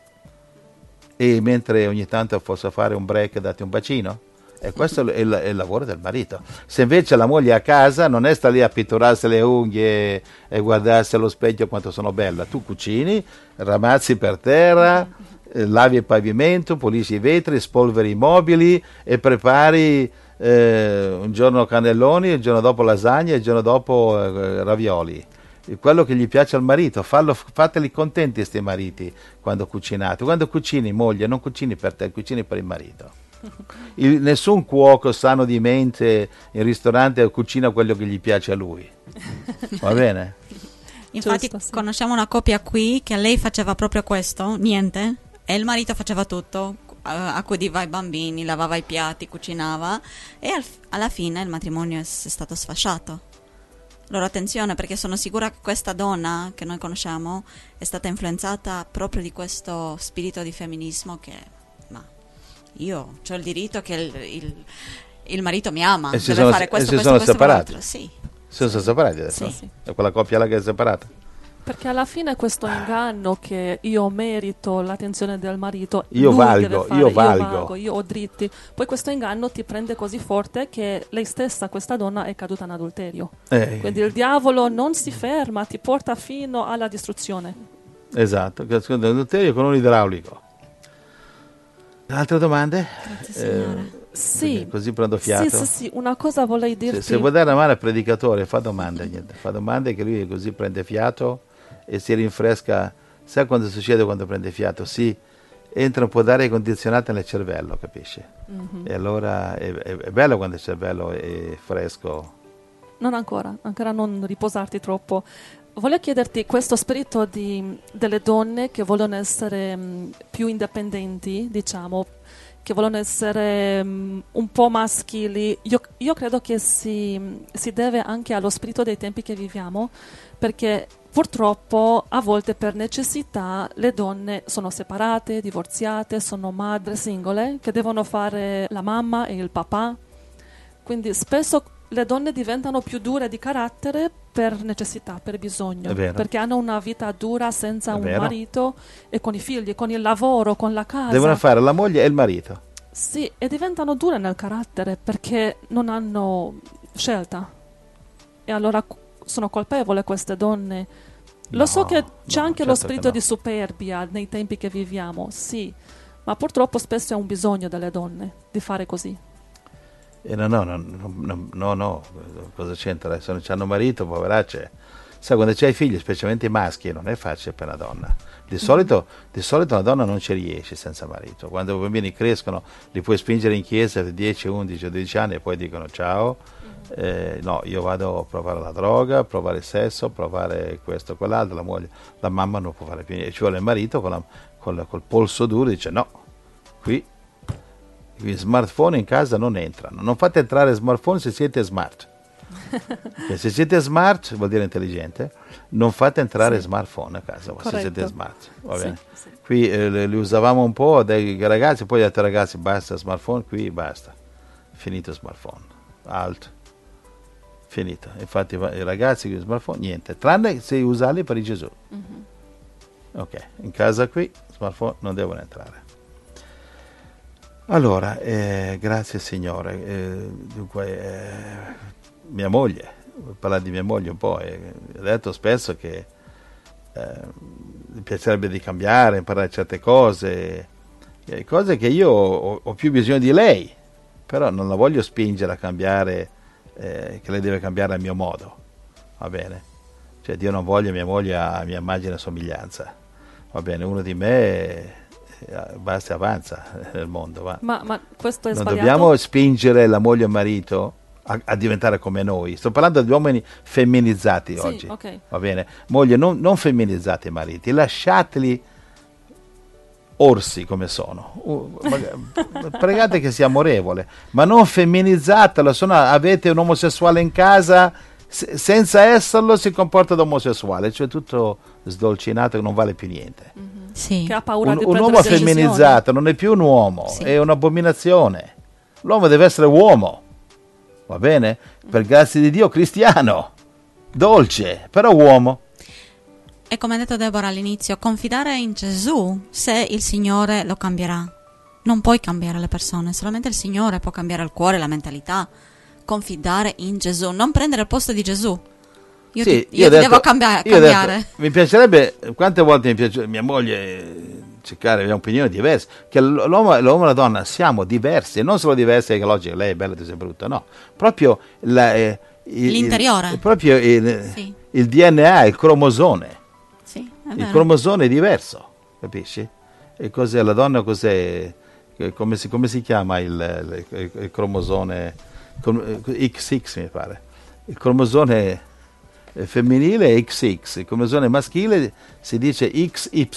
E mentre ogni tanto posso fare un break e date un bacino? E questo è il, è il lavoro del marito. Se invece la moglie è a casa non è sta lì a pitturarsi le unghie e guardarsi allo specchio quanto sono bella, tu cucini, ramazzi per terra, eh, lavi il pavimento, pulisci i vetri, spolveri i mobili e prepari eh, un giorno cannelloni, il giorno dopo lasagne, il giorno dopo eh, ravioli. Quello che gli piace al marito, fallo, fateli contenti sti mariti quando cucinate. Quando cucini moglie, non cucini per te, cucini per il marito. Il, nessun cuoco sano di mente in ristorante cucina quello che gli piace a lui. Va bene? Infatti Giusto, sì. conosciamo una coppia qui che lei faceva proprio questo, niente, e il marito faceva tutto, accudiva i bambini, lavava i piatti, cucinava, e al, alla fine il matrimonio è, è stato sfasciato. Allora attenzione, perché sono sicura che questa donna che noi conosciamo è stata influenzata proprio di questo spirito di femminismo che, ma io ho il diritto che il, il, il marito mi ama, e si deve sono, fare questo, e si questo, sono questo, separati. quell'altro. Sì. Si sono separati adesso? Sì. È quella coppia là che è separata? Perché alla fine questo inganno che io merito l'attenzione del marito, Io lui valgo, deve fare, io io valgo. valgo, io ho dritti, poi questo inganno ti prende così forte che lei stessa, questa donna, è caduta in adulterio. Eh, Quindi il diavolo non si ferma, ti porta fino alla distruzione. esatto, adulterio con un idraulico. Altre domande? Grazie Signore. Sì, Perché così prendo fiato. sì, sì, sì, una cosa vorrei dirti. Se, se vuoi dare una mano al predicatore, fa domande, niente. Fa domande che lui così prende fiato e si rinfresca. Sai quando succede quando prende fiato? Sì, entra un po' d'aria condizionata nel cervello, capisci? Mhm. E allora è, è, è bello quando il cervello è fresco. Non ancora, ancora non riposarti troppo. Voglio chiederti questo spirito di, delle donne che vogliono essere mh, più indipendenti, diciamo, che vogliono essere mh, un po' maschili. Io, io credo che si, si deve anche allo spirito dei tempi che viviamo, perché purtroppo a volte per necessità le donne sono separate, divorziate, sono madri singole che devono fare la mamma e il papà. Quindi spesso le donne diventano più dure di carattere per necessità, per bisogno, È vero. perché hanno una vita dura senza È un vero. marito e con i figli, con il lavoro, con la casa. Devono fare la moglie e il marito. Sì, e diventano dure nel carattere perché non hanno scelta. E allora c- sono colpevole queste donne. Lo No, so che c'è no, anche certo lo che spirito no. di superbia nei tempi che viviamo, sì, ma purtroppo spesso è un bisogno delle donne di fare così. E no, no, no, no, no, no, cosa c'entra? Se non c'hanno marito, poveracce. Sai, quando c'hai figli, specialmente i maschi, non è facile per una donna. Di solito, di solito una donna non ci riesce senza marito. Quando i bambini crescono, li puoi spingere in chiesa per dieci, undici o dodici anni e poi dicono ciao. Eh, no, io vado a provare la droga, a provare il sesso, a provare questo, quell'altro. La moglie, la mamma non può fare più niente. Ci vuole il marito con la, con la- col polso duro, dice no, qui i smartphone in casa non entrano. Non fate entrare smartphone se siete smart. E se siete smart vuol dire intelligente. Non fate entrare Sì. smartphone a casa se Corretto. siete smart. Va Sì, bene? sì. Qui eh, li li usavamo un po' dai ragazzi, poi gli altri ragazzi basta smartphone, qui basta. Finito smartphone. Alt. Finito. Infatti va- i ragazzi con smartphone niente, tranne se usarli per il Gesù. Mhm. Ok, in casa qui smartphone non devono entrare. Allora, eh, grazie Signore. Eh, dunque, eh, mia moglie, voglio parlare di mia moglie un po', eh, ho detto spesso che eh, mi piacerebbe di cambiare, imparare certe cose, eh, cose che io ho, ho più bisogno di lei, però non la voglio spingere a cambiare, eh, che lei deve cambiare al mio modo, va bene? Cioè Dio non voglio mia moglie a mia immagine e somiglianza, va bene? Uno di me... Eh, basta e avanza nel mondo, va. Ma, ma questo è Non sbagliato? dobbiamo spingere la moglie o il marito a, a diventare come noi. Sto parlando di uomini femminilizzati Sì, oggi, ok. va bene? Moglie, non, non femminilizzate i mariti, lasciateli orsi come sono. Uh, mag- pregate che sia amorevole, ma non femminilizzatelo, se no avete un omosessuale in casa, se- senza esserlo si comporta da omosessuale, cioè tutto sdolcinato che non vale più niente. Mhm. Sì. Che ha paura Un, di un prendere uomo decisioni. femminilizzato non è più un uomo, Sì. è un'abominazione. L'uomo deve essere uomo, va bene? Per grazia di Dio, cristiano, dolce, però uomo. E come ha detto Deborah all'inizio, confidare in Gesù se il Signore lo cambierà. Non puoi cambiare le persone, solamente il Signore può cambiare il cuore, la mentalità. Confidare in Gesù, non prendere il posto di Gesù. Io Sì, ti, io ho ti detto- devo cambia- io ho detto, cambiare. mi piacerebbe, quante volte mi piace mia moglie cercare aveva opinioni diverse, che l'uomo, l'uomo e la donna siamo diversi, e non solo diversi che logica, lei è bella, tu sei brutta, no, proprio la, eh, il- L'interiore. il- proprio il, Sì. il D N A, il cromosome. Sì, è Il vero. cromosome è diverso, capisci? E cos'è la donna, cos'è come si, come si chiama il, il, il cromosome X X mi pare, il cromosome femminile è X X, il cromosome maschile si dice X Y.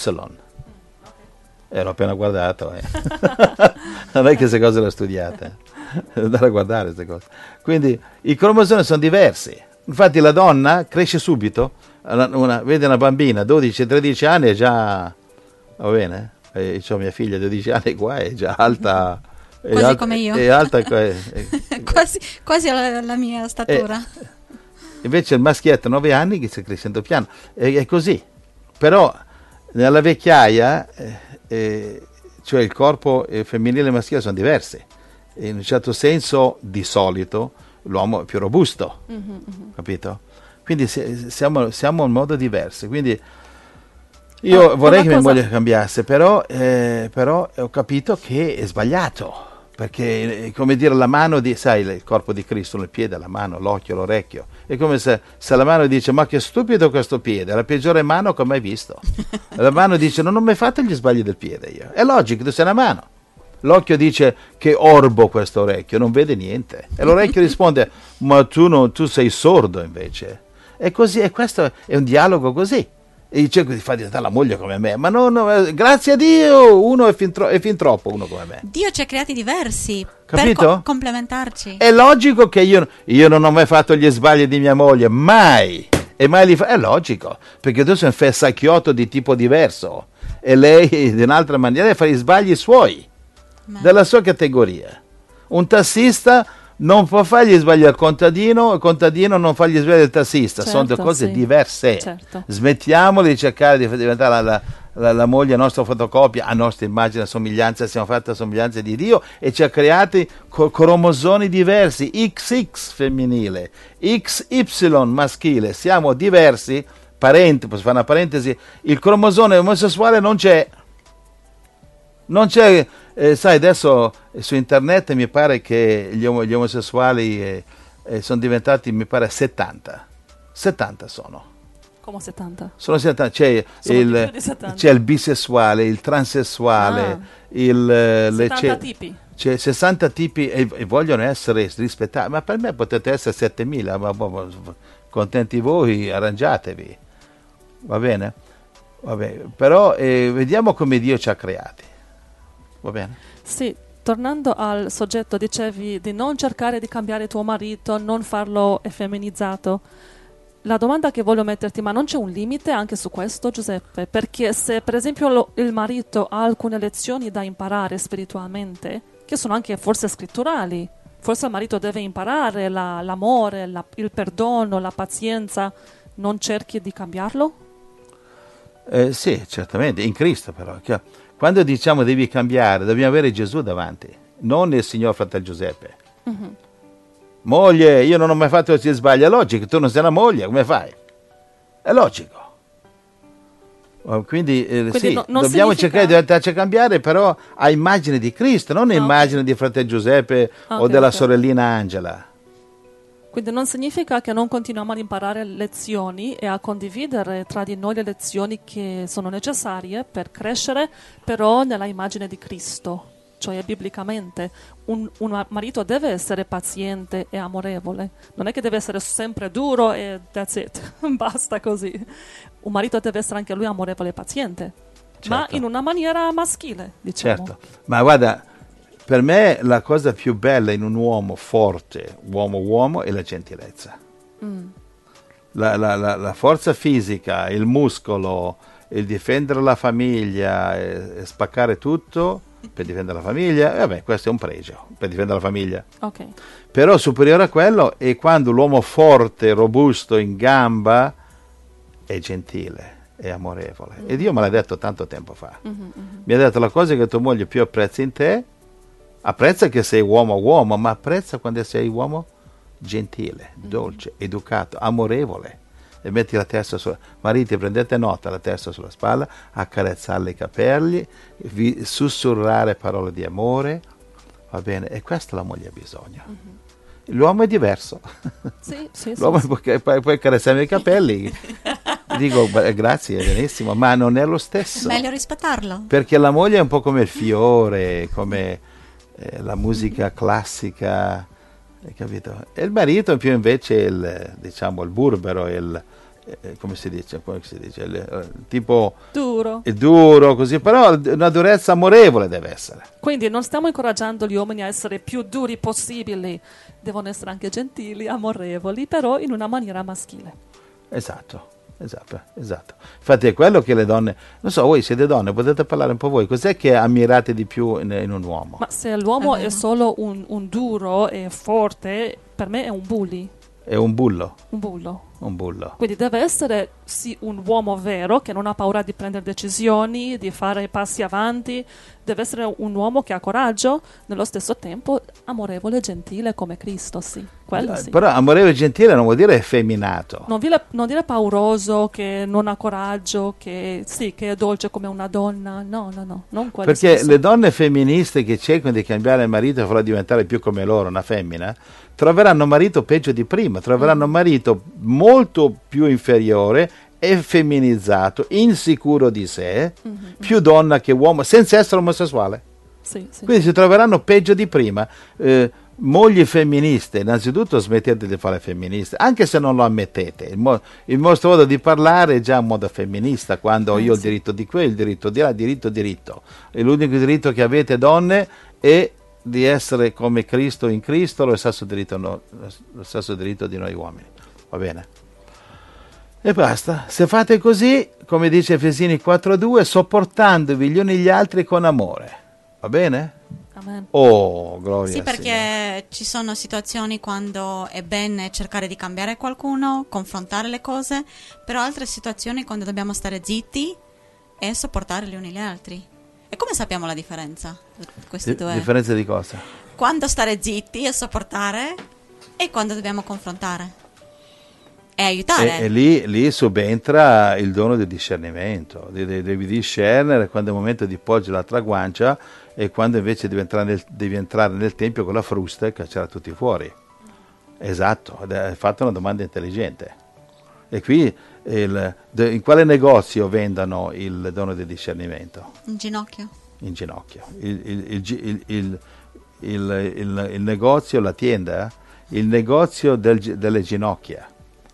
Eh, l'ho appena guardato, eh. Non è che queste cose le ho studiate, devo andare a guardare queste cose. Quindi i cromosomi sono diversi. Infatti la donna cresce subito, una, una, vede una bambina dodici tredici anni e già, va bene, eh, ho mia figlia dodici anni qua, è già alta, è quasi alta, come io, è alta, è, è, quasi, quasi la, la mia statura. È, invece il maschietto nove anni che sta crescendo piano, è, è così. Però nella vecchiaia, eh, eh, cioè il corpo femminile e maschile sono diversi. In un certo senso, di solito, l'uomo è più robusto, mm-hmm, mm-hmm. capito? Quindi se, siamo, siamo in modo diverso. Quindi io oh, vorrei che cosa... mia moglie cambiasse, però, eh, però ho capito che è sbagliato. Perché, come dire, la mano di, sai, il corpo di Cristo, il piede, la mano, l'occhio, l'orecchio. È come se, se la mano dice, ma che stupido questo piede, è la peggiore mano che ho mai visto. La mano dice, non ho mai fatto gli sbagli del piede io. È logico, tu sei una mano. L'occhio dice, che orbo questo orecchio, non vede niente. E l'orecchio risponde, ma tu, non, tu sei sordo invece. E così, e questo è un dialogo così. E cerco di far diventare la moglie come me, ma no, no, grazie a Dio, uno è fin, tro- è fin troppo uno come me. Dio ci ha creati diversi, capito? Per co- complementarci. È logico che io, io non ho mai fatto gli sbagli di mia moglie, mai, e mai li fa- è logico, perché tu sei un fessacchiotto di tipo diverso, e lei di un'altra maniera fa gli sbagli suoi, ma... della sua categoria. Un tassista non può fare gli sbagli al contadino, il contadino non fa gli sbagli al tassista, certo, sono due cose sì. diverse. Certo. Smettiamo di cercare di diventare la, la, la, la moglie a nostra fotocopia, a nostra immagine e somiglianza, siamo fatti a somiglianza di Dio e ci ha creati co- cromosoni diversi, X X femminile, X Y maschile, siamo diversi, parenti, posso fare una parentesi, il cromosone omosessuale non c'è, non c'è. Eh, sai, adesso eh, su internet mi pare che gli, om- gli omosessuali eh, eh, sono diventati, mi pare, settanta. settanta sono. Come settanta? Sono settanta. C'è, il, settanta. C'è il bisessuale, il transessuale, ah. il... Eh, settanta c'è, tipi. C'è sessanta tipi e, e vogliono essere rispettati. Ma per me potete essere settemila, ma, ma, ma contenti voi, arrangiatevi. Va bene? Va bene. Però eh, vediamo come Dio ci ha creati. Va bene? Sì, tornando al soggetto, dicevi di non cercare di cambiare tuo marito, non farlo effeminizzato. La domanda che voglio metterti, ma non c'è un limite anche su questo, Giuseppe? Perché se per esempio lo, il marito ha alcune lezioni da imparare spiritualmente, che sono anche forse scritturali, forse il marito deve imparare la, l'amore, la, il perdono, la pazienza, non cerchi di cambiarlo? Eh, sì, certamente, in Cristo però. Quando diciamo devi cambiare, dobbiamo avere Gesù davanti, non il signor fratello Giuseppe. Uh-huh. Moglie, io non ho mai fatto questi sbagli, è logico, tu non sei una moglie, come fai? È logico. Quindi, eh, Quindi sì, no, dobbiamo significa... cercare di aiutarci a cambiare, però a immagine di Cristo, non a no, immagine okay. di fratello Giuseppe okay, o della okay. sorellina Angela. Quindi non significa che non continuiamo ad imparare lezioni e a condividere tra di noi le lezioni che sono necessarie per crescere, però nella immagine di Cristo, cioè biblicamente. Un, un marito deve essere paziente e amorevole, non è che deve essere sempre duro e that's it, basta così. Un marito deve essere anche lui amorevole e paziente, certo. ma in una maniera maschile, diciamo. Certo, ma guarda... Per me la cosa più bella in un uomo forte, uomo-uomo, è la gentilezza. Mm. La, la, la, la forza fisica, il muscolo, il difendere la famiglia e, e spaccare tutto per difendere la famiglia, vabbè, questo è un pregio, per difendere la famiglia. Okay. Però superiore a quello è quando l'uomo forte, robusto, in gamba, è gentile, è amorevole. Mm. E Dio me l'ha detto tanto tempo fa. Mm-hmm, mm-hmm. Mi ha detto la cosa che tua moglie più apprezza in te, apprezza che sei uomo uomo, ma apprezza quando sei uomo gentile, dolce, mm-hmm. educato, amorevole. E metti la testa sulla... Mariti, prendete nota, la testa sulla spalla, accarezzarle i capelli, vi sussurrare parole di amore, va bene? E questa la moglie ha bisogno. Mm-hmm. L'uomo è diverso. Sì, sì, L'uomo sì, può, sì. può, può accarezzare i capelli. Dico, beh, grazie, benissimo, ma non è lo stesso. Meglio rispettarlo. Perché la moglie è un po' come il fiore, come eh, la musica classica, hai capito? E il marito più invece il, diciamo, il burbero, il, eh, come si dice? Come si dice? Il, il tipo Duro. è duro, così, però una durezza amorevole deve essere. Quindi non stiamo incoraggiando gli uomini a essere più duri possibili, devono essere anche gentili, amorevoli, però in una maniera maschile. Esatto. Esatto, esatto. Infatti è quello che le donne, non so, voi siete donne, potete parlare un po' voi, cos'è che ammirate di più in, in un uomo? Ma se l'uomo È è, vero. solo un, un duro e forte, per me è un bully, È un bullo, un bullo. un bullo. Quindi deve essere sì un uomo vero che non ha paura di prendere decisioni, di fare passi avanti, deve essere un uomo che ha coraggio, nello stesso tempo amorevole e gentile come Cristo, sì, quello sì. Però amorevole e gentile non vuol dire effeminato. Non dire, non dire pauroso, che non ha coraggio, che sì, che è dolce come una donna, no, no, no, non quello. Perché stesso. le donne femministe che cercano di cambiare il marito e farlo diventare più come loro, una femmina, troveranno un marito peggio di prima, troveranno un marito molto più inferiore, effeminizzato, insicuro di sé, Mhm, più donna che uomo, senza essere omosessuale. sì, sì. Quindi si troveranno peggio di prima. Eh, mogli femministe, innanzitutto smettete di fare femministe, anche se non lo ammettete. Il, mo- il vostro modo di parlare è già un modo femminista, quando Eh, io ho il sì. diritto di quello, il diritto di là, diritto, diritto. E l'unico diritto che avete donne è di essere come Cristo in Cristo, lo stesso diritto, no- lo stesso diritto di noi uomini. Va bene? E basta. Se fate così, come dice Efesini quattro due, sopportandovi gli uni gli altri con amore. Va bene? Amen. Oh, gloria Sì, al Signore. perché ci sono situazioni quando è bene cercare di cambiare qualcuno, confrontare le cose, però altre situazioni quando dobbiamo stare zitti e sopportare gli uni gli altri. E come sappiamo la differenza? Questi Di- due. differenza di cosa? Quando stare zitti e sopportare e quando dobbiamo confrontare e aiutare. E, e lì, lì subentra il dono del discernimento. De- de- Devi discernere quando è il momento di poggiare l'altra guancia e quando invece devi entrare nel, devi entrare nel tempio con la frusta e cacciare tutti fuori. Esatto, ed hai fatto una domanda intelligente. E qui il- de- in quale negozio vendono il dono del discernimento? In ginocchio. In ginocchio. Il, il- il gi- il- il- il- il- il negozio, la tienda, il negozio del gi- delle ginocchia.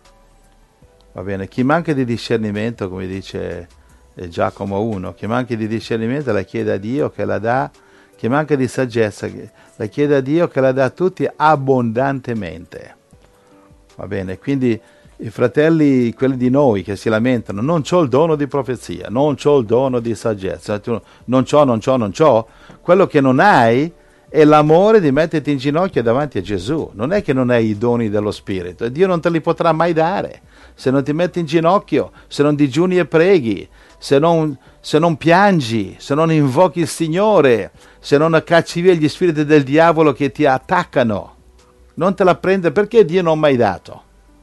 Va bene, chi manca di discernimento, come dice eh, Giacomo uno, chi manca di discernimento la chiede a Dio che la dà, chi manca di saggezza che- la chiede a Dio che la dà a tutti abbondantemente. Va bene, quindi i fratelli, quelli di noi che si lamentano, non c'ho il dono di profezia, non c'ho il dono di saggezza, tu- non c'ho, non c'ho, non c'ho, quello che non hai è l'amore di metterti in ginocchio davanti a Gesù. Non è che non hai i doni dello Spirito, e Dio non te li potrà mai dare se non ti metti in ginocchio, se non digiuni e preghi, se non, se non piangi, se non invochi il Signore, se non cacci via gli spiriti del diavolo che ti attaccano. Non te la prende perché Dio non mi ha mai dato.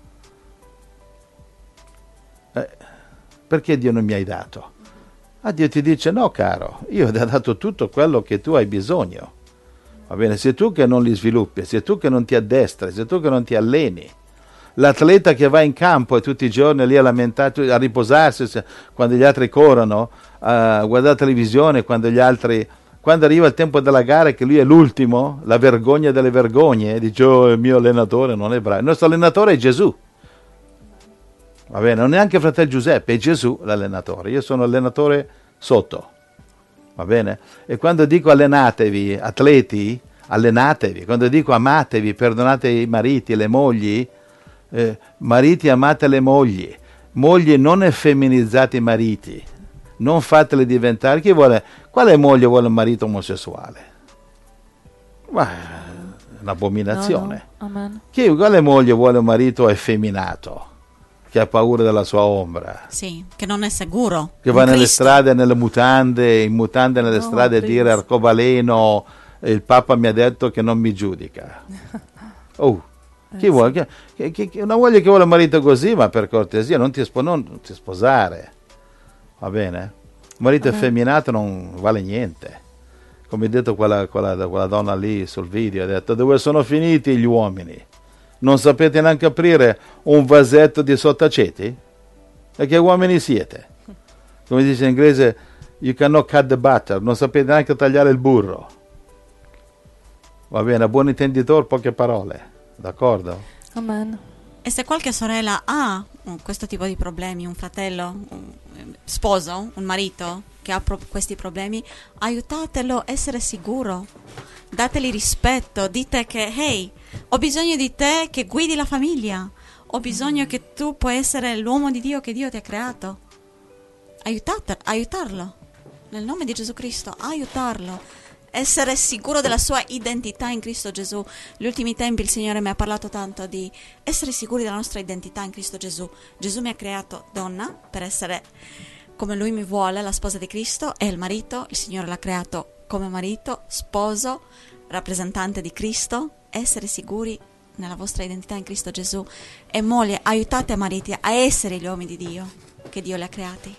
Eh, perché Dio non mi hai dato? Ah, Dio ti dice: no caro, io ti ho dato tutto quello che tu hai bisogno. Va bene, sei tu che non li sviluppi, sei tu che non ti addestri, sei tu che non ti alleni. L'atleta che va in campo e tutti i giorni lì a lamentarsi, a riposarsi se- quando gli altri corrono, a guardare la televisione quando gli altri, quando arriva il tempo della gara che lui è l'ultimo, la vergogna delle vergogne, dice: oh, il mio allenatore non è bravo. Il nostro allenatore è Gesù. Va bene, non è neanche fratello Giuseppe, è Gesù l'allenatore. Io sono allenatore sotto. Va bene? E quando dico allenatevi, atleti, allenatevi. Quando dico amatevi, perdonate i mariti, le mogli, eh, mariti amate le mogli. Mogli non effeminizzate i mariti. Non fateli diventare. Chi vuole? Quale moglie vuole un marito omosessuale? Ma è un'abominazione. No, no. Amen. Chi, quale moglie vuole un marito effeminato? Che ha paura della sua ombra? Sì, che non è sicuro. Che in va nelle Cristo. strade, nelle mutande, in mutande nelle No, strade a please. dire arcobaleno, il Papa mi ha detto che non mi giudica. Oh, chi Eh, vuole? Che, che- che- una moglie che vuole un marito così, ma per cortesia non ti, spo- non ti sposare, va bene? Un marito Vabbè. effeminato non vale niente. Come ha detto quella, quella, quella donna lì sul video, ha detto: dove sono finiti gli uomini? Non sapete neanche aprire un vasetto di sottaceti? E che uomini siete? Come dice in inglese, you cannot cut the butter, non sapete neanche tagliare il burro. Va bene, a buon intenditore poche parole, d'accordo? Amen. E se qualche sorella ha uh, questo tipo di problemi, un fratello, un sposo, un marito che ha pro- questi problemi, aiutatelo a essere sicuro, dateli rispetto, dite che hey, ho bisogno di te che guidi la famiglia, ho bisogno che tu puoi essere l'uomo di Dio che Dio ti ha creato. Aiutate, aiutarlo, nel nome di Gesù Cristo, aiutarlo, essere sicuro della sua identità in Cristo Gesù. Gli ultimi tempi il Signore mi ha parlato tanto di essere sicuri della nostra identità in Cristo Gesù. Gesù mi ha creato donna per essere come Lui mi vuole, la sposa di Cristo, e il marito, il Signore l'ha creato come marito, sposo, rappresentante di Cristo. Essere sicuri nella vostra identità in Cristo Gesù. E moglie, aiutate mariti a essere gli uomini di Dio che Dio li ha creati.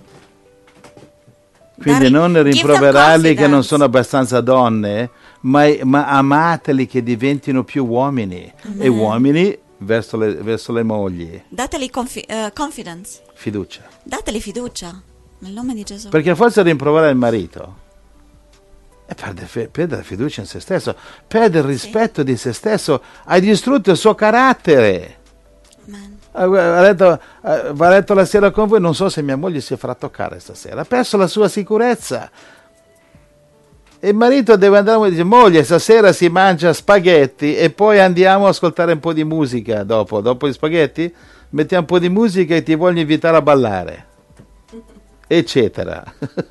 Quindi non rimproverarli che non sono abbastanza donne, ma, ma amateli che diventino più uomini. Amen. E uomini verso le, verso le mogli. Dateli confi- uh, confidence. Fiducia. Dateli fiducia, nel nome di Gesù. Perché forse rimproverare il marito e perde, perde la fiducia in se stesso, perde il rispetto sì. di se stesso, hai distrutto il suo carattere. Amen. Ha letto, va letto la sera con voi, non so se mia moglie si farà toccare stasera, ha perso la sua sicurezza. E il marito deve andare e dice: moglie, stasera si mangia spaghetti e poi andiamo a ascoltare un po' di musica dopo, dopo gli spaghetti mettiamo un po' di musica e ti voglio invitare a ballare, eccetera.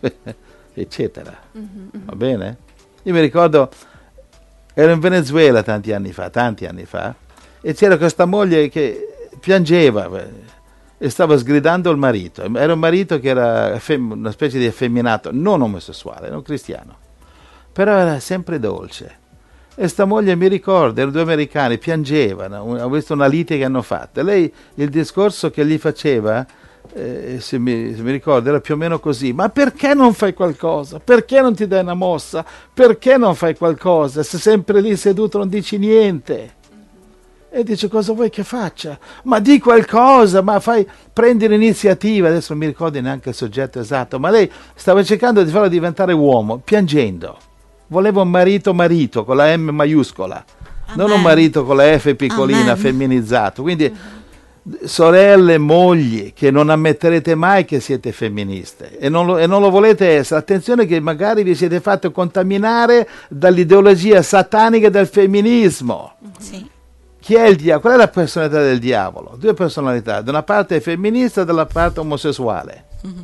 eccetera. Mm-hmm. Va bene? Io mi ricordo, ero in Venezuela tanti anni fa, tanti anni fa, e c'era questa moglie che piangeva e stava sgridando il marito. Era un marito che era una specie di effeminato, non omosessuale, non cristiano, però era sempre dolce. E sta moglie, mi ricordo, erano due americani, piangevano, ho visto una lite che hanno fatto. Lei, il discorso che gli faceva, Eh, se, mi, se mi ricordo, era più o meno così: ma perché non fai qualcosa? Perché non ti dai una mossa? Perché non fai qualcosa? Sei sempre lì seduto, non dici niente. Mm-hmm. E dice: cosa vuoi che faccia? Ma di qualcosa, ma fai, prendi l'iniziativa. Adesso non mi ricordo neanche il soggetto esatto, ma lei stava cercando di farlo diventare uomo, piangendo. Voleva un marito marito con la M maiuscola. Amen. Non un marito con la F piccolina. Amen. Femminizzato. Quindi mm-hmm. sorelle, mogli, che non ammetterete mai che siete femministe e non, lo, e non lo volete essere. Attenzione che magari vi siete fatti contaminare dall'ideologia satanica del femminismo. Sì. Chi è il diavolo? Qual è la personalità del diavolo? Due personalità: da una parte è femminista e dalla parte omosessuale, mm-hmm.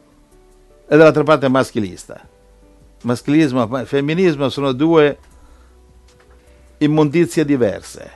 e dall'altra parte è maschilista. Maschilismo e femminismo sono due immondizie diverse.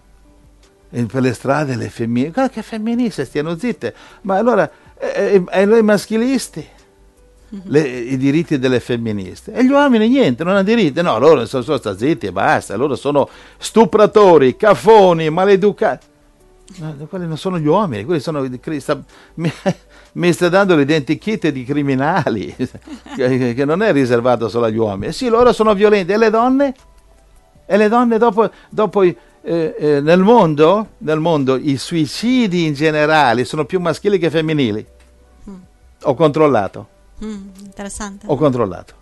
E per le strade le femministe, guarda che femministe, stiano zitte, ma allora e eh, noi maschilisti, le, i diritti delle femministe, e gli uomini niente, non hanno diritti, no, loro sono, sono sta zitti e basta, loro sono stupratori, cafoni, maleducati. No, quelli non sono gli uomini, quelli sono sta, mi, mi sta dando l'identikit di criminali che, che non è riservato solo agli uomini. Sì, loro sono violenti, e le donne? E le donne dopo, dopo Eh, eh, nel mondo, nel mondo i suicidi in generale sono più maschili che femminili. Mm. Ho controllato. Mm, interessante. Ho controllato.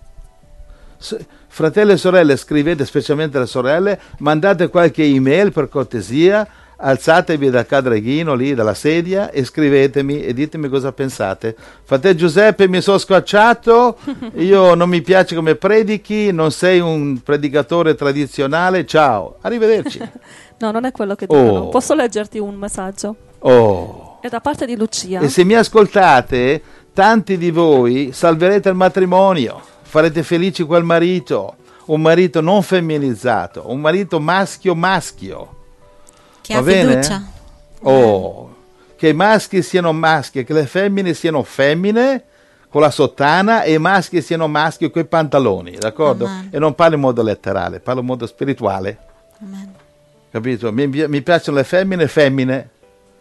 S- fratelli e sorelle, scrivete, specialmente le sorelle, mandate qualche email per cortesia, alzatevi dal cadreghino lì, dalla sedia, e scrivetemi e ditemi cosa pensate. Fratello Giuseppe, mi sono scocciato, io non mi piace come predichi, non sei un predicatore tradizionale, ciao, arrivederci. No, non è quello che dicono. Oh. Posso leggerti un messaggio? Oh. È da parte di Lucia. E se mi ascoltate, tanti di voi salverete il matrimonio, farete felici quel marito, un marito non femminizzato, un marito maschio maschio. Che ha fiducia. Oh, che i maschi siano maschi, che le femmine siano femmine con la sottana e i maschi siano maschi con i pantaloni, d'accordo? Amen. E non parlo in modo letterale, parlo in modo spirituale. Amen. Capito? Mi, mi piacciono le femmine femmine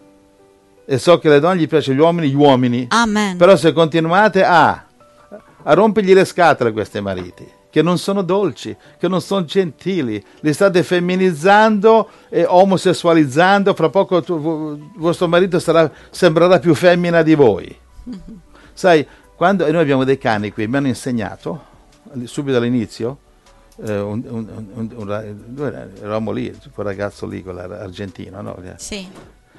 e so che le donne gli piacciono gli uomini gli uomini. Amen. Però se continuate a, a rompergli le scatole a questi mariti, che non sono dolci, che non sono gentili, li state femminizzando e omosessualizzando, fra poco tu, vostro marito sarà, sembrerà più femmina di voi. Mm-hmm. Sai, quando noi abbiamo dei cani qui, mi hanno insegnato, subito all'inizio, eh, un, un, un, un, un, eravamo lì, quel ragazzo lì, quell'argentino, no? Sì.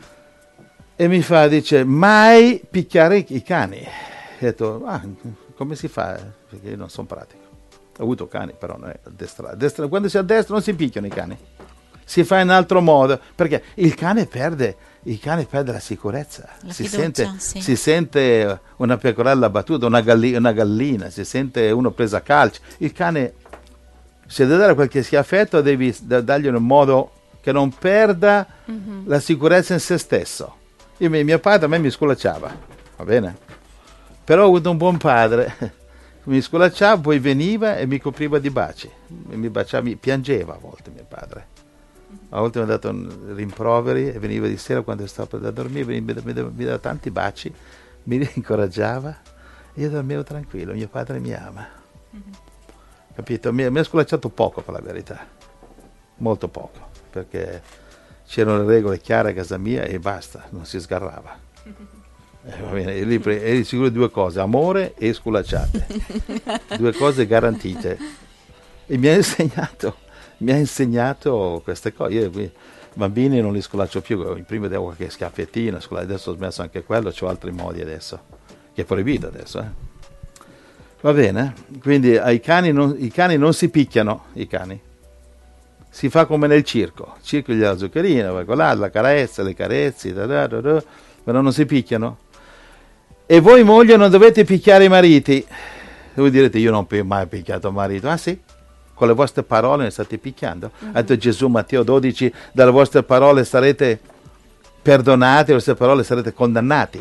E mi fa, dice, mai picchiare i cani. E ho detto, ah, come si fa? Perché io non sono pratico. Ho avuto cani, però non è a destra. A destra. Quando si è a destra non si picchiano i cani. Si fa in altro modo, perché il cane perde, il cane perde la sicurezza. La si, fiducia, sente, sì. si sente una pecorella battuta, una, galli, una gallina, si sente uno preso a calcio. Il cane, se devi dare qualche schiaffetto, devi dargli in un modo che non perda mm-hmm. la sicurezza in se stesso. Io, mio padre a me mi sculacciava, va bene? Però ho avuto un buon padre. Mi sculacciava, poi veniva e mi copriva di baci, mi baciava, mi piangeva a volte mio padre, a volte mi ha dato rimproveri e veniva di sera quando stavo da dormire, mi, mi, mi, mi dava tanti baci, mi incoraggiava e io dormivo tranquillo, mio padre mi ama, mm-hmm. capito? Mi, mi ha sculacciato poco per la verità, molto poco, perché c'erano le regole chiare a casa mia e basta, non si sgarrava. Mm-hmm. Eh, va bene, lì eri sicuro di due cose, amore e sculacciate, due cose garantite. E mi ha insegnato, mi ha insegnato queste cose. Io i bambini non li sculaccio più, prima devo qualche schiaffettino, adesso ho smesso anche quello, ho altri modi adesso, che è proibito adesso. Eh. Va bene? Quindi ai cani non, i cani non si picchiano, i cani. Si fa come nel circo, il circo gli dà la zuccherina, va con là, la carezza, le carezze, da da da da, però non si picchiano. E voi mogli non dovete picchiare i mariti. E voi direte, io non ho mai picchiato marito. Ah sì? Con le vostre parole ne state picchiando? Mm-hmm. Ha detto Gesù, Matteo dodici, dalle vostre parole sarete perdonati, dalle vostre parole sarete condannati.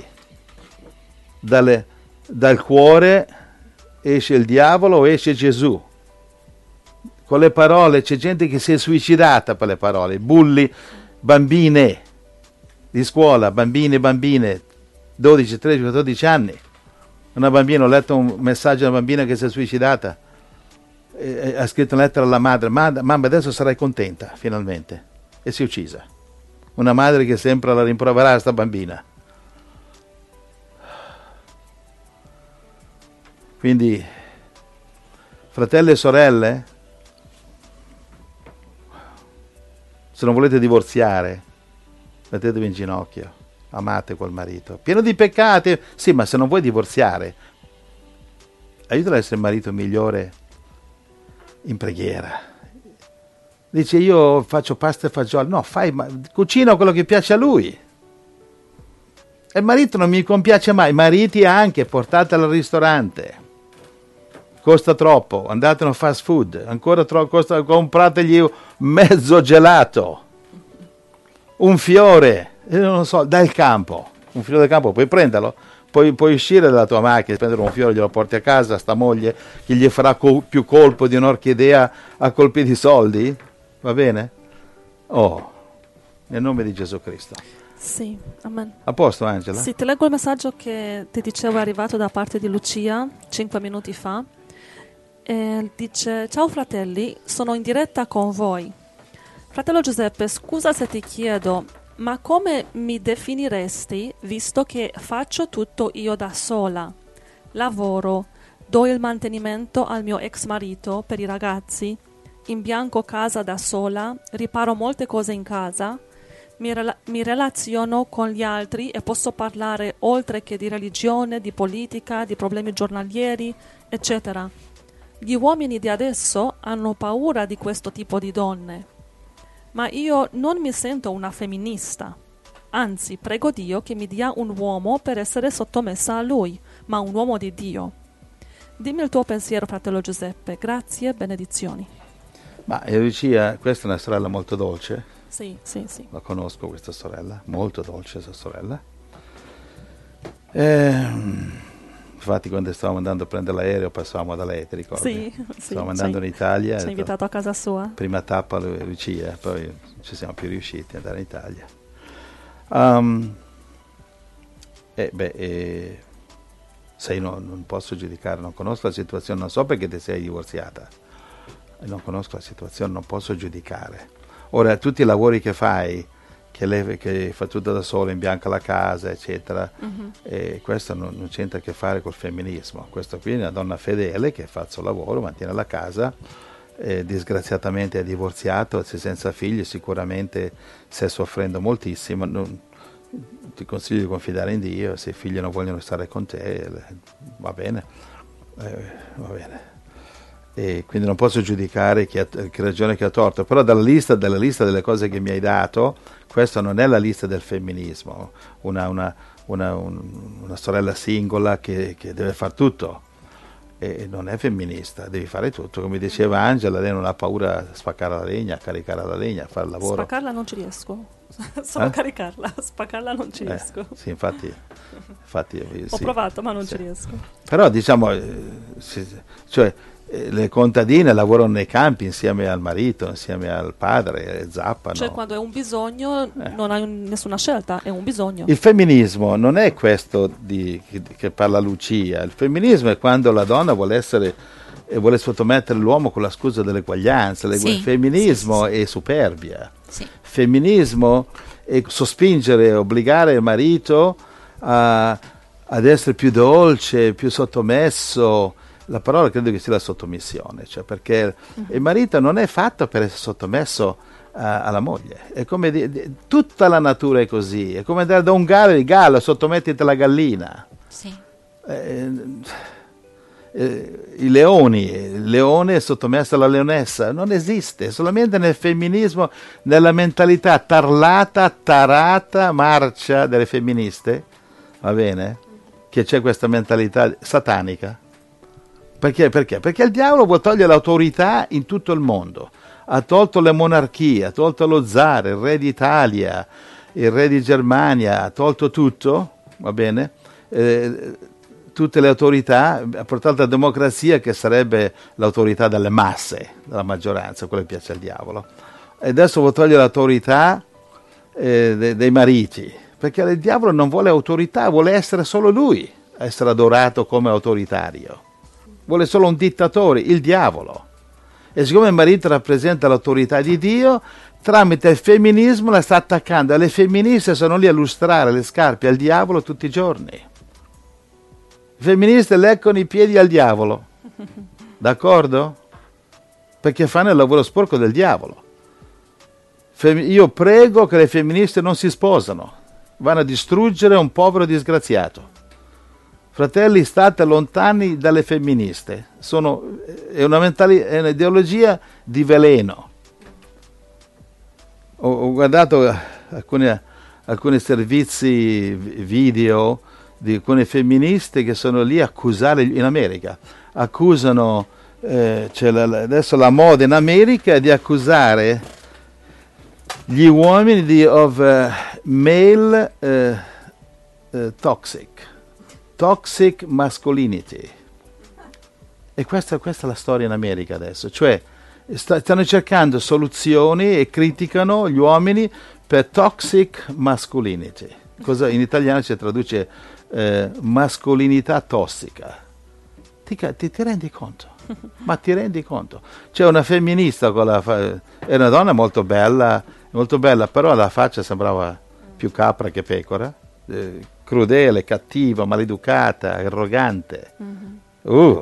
Dalle, dal cuore esce il diavolo o esce Gesù. Con le parole c'è gente che si è suicidata per le parole. Bulli, bambine di scuola, bambini e bambine, dodici, tredici, quattordici anni. Una bambina, ho letto un messaggio di una bambina che si è suicidata, e, e, ha scritto una lettera alla madre, mamma adesso sarai contenta, finalmente, e si è uccisa. Una madre che sempre la rimproverà a sta bambina. Quindi, fratelli e sorelle, se non volete divorziare, mettetevi in ginocchio. Amate quel marito, pieno di peccati, sì, ma se non vuoi divorziare, aiutalo a essere il marito migliore in preghiera. Dice, io faccio pasta e fagioli, no, fai, ma, cucina quello che piace a lui. E il marito non mi compiace mai, i mariti anche, portatelo al ristorante, costa troppo, andate in fast food, ancora troppo, costa, comprategli mezzo gelato, un fiore, io non so, dal campo, un fiore del campo, puoi prenderlo, puoi, puoi uscire dalla tua macchina, prendere un fiore, glielo porti a casa, sta moglie, che gli farà co- più colpo di un'orchidea a colpi di soldi, va bene? Oh, nel nome di Gesù Cristo. Sì, amen. A posto, Angela? Sì, ti leggo il messaggio che ti dicevo è arrivato da parte di Lucia, cinque minuti fa. E dice, ciao fratelli, sono in diretta con voi. Fratello Giuseppe, scusa se ti chiedo, ma come mi definiresti visto che faccio tutto io da sola? Lavoro, do il mantenimento al mio ex marito per i ragazzi, imbianco casa da sola, riparo molte cose in casa, mi, rela- mi relaziono con gli altri e posso parlare oltre che di religione, di politica, di problemi giornalieri, eccetera. Gli uomini di adesso hanno paura di questo tipo di donne. Ma io non mi sento una femminista. Anzi, prego Dio che mi dia un uomo per essere sottomessa a lui, ma un uomo di Dio. Dimmi il tuo pensiero, fratello Giuseppe. Grazie, benedizioni. Ma Lucia, questa è una sorella molto dolce. Sì, sì, sì. La conosco questa sorella, molto dolce questa sorella. Ehm... Infatti quando stavamo andando a prendere l'aereo passavamo da lei, ti ricordi? Sì, sì. Stavamo andando in Italia. Ci ha invitato a casa sua. Prima tappa Lucia, poi non ci siamo più riusciti ad andare in Italia. Um, e beh, e Se io non, non posso giudicare, non conosco la situazione, non so perché ti sei divorziata, non conosco la situazione, non posso giudicare. Ora, tutti i lavori che fai, che, lei, che fa tutto da sola, in bianco la casa, eccetera, uh-huh. e questo non, non c'entra a che fare col femminismo. Questo qui è una donna fedele che fa il suo lavoro, mantiene la casa, eh, disgraziatamente è divorziato, se senza figli, sicuramente sta soffrendo moltissimo. Non, ti consiglio di confidare in Dio, se i figli non vogliono stare con te, va bene, eh, va bene. E quindi non posso giudicare chi ha, che ragione che ha torto, però dalla lista, dalla lista delle cose che mi hai dato, questa non è la lista del femminismo, una, una, una, un, una sorella singola che, che deve fare tutto, e non è femminista, devi fare tutto, come diceva Angela, lei non ha paura a spaccare la legna, a caricare la legna, a fare il lavoro. Spaccarla non ci riesco, solo eh? caricarla, spaccarla non ci riesco. Eh, sì, infatti, infatti ho sì. provato ma non sì. ci riesco. Però diciamo, eh, sì, cioè le contadine lavorano nei campi insieme al marito, insieme al padre, zappano. Cioè quando è un bisogno eh. non hai nessuna scelta, è un bisogno. Il femminismo non è questo di, che, che parla Lucia, il femminismo è quando la donna vuole essere e vuole sottomettere l'uomo con la scusa dell'eguaglianza. Sì, il femminismo sì, sì, sì. è superbia. Sì. Femminismo è sospingere, obbligare il marito a, ad essere più dolce, più sottomesso. La parola credo che sia la sottomissione, cioè perché uh-huh. il marito non è fatto per essere sottomesso uh, alla moglie, è come di, di, tutta la natura è così, è come andare da un gallo, il gallo, sottomettiti alla gallina. Sì. Eh, eh, i leoni, il leone è sottomesso alla leonessa, non esiste, solamente nel femminismo, nella mentalità tarlata, tarata, marcia delle femministe, va bene? Che c'è questa mentalità satanica. Perché? Perché? Perché il diavolo vuole togliere l'autorità in tutto il mondo. Ha tolto le monarchie, ha tolto lo zar, il re d'Italia, il re di Germania, ha tolto tutto, va bene? Eh, tutte le autorità, ha portato la democrazia che sarebbe l'autorità delle masse, della maggioranza, quello che piace al diavolo. E adesso vuole togliere l'autorità eh, de- dei mariti, perché il diavolo non vuole autorità, vuole essere solo lui, essere adorato come autoritario. Vuole solo un dittatore, il diavolo. E siccome il marito rappresenta l'autorità di Dio, tramite il femminismo la sta attaccando. E le femministe sono lì a lustrare le scarpe al diavolo tutti i giorni. I femministe leccano i piedi al diavolo. D'accordo? Perché fanno il lavoro sporco del diavolo. Fem- io prego che le femministe non si sposano. Vanno a distruggere un povero disgraziato. Fratelli, state lontani dalle femministe. Sono, è, una mentali, è un'ideologia di veleno. Ho, ho guardato alcuni, alcuni servizi video di alcune femministe che sono lì a accusare, in America, accusano, eh, cioè la, adesso la moda in America è di accusare gli uomini di of uh, male uh, uh, toxic. Toxic masculinity. E questa, questa è la storia in America adesso, cioè sta, stanno cercando soluzioni e criticano gli uomini per toxic masculinity. Cosa in italiano si traduce eh, mascolinità tossica. Ti, ti, ti rendi conto? Ma ti rendi conto? C'è una femminista con la fa- è una donna molto bella, molto bella, però la faccia sembrava più capra che pecora. Eh, crudele, cattiva, maleducata, arrogante. Mm-hmm. Uh.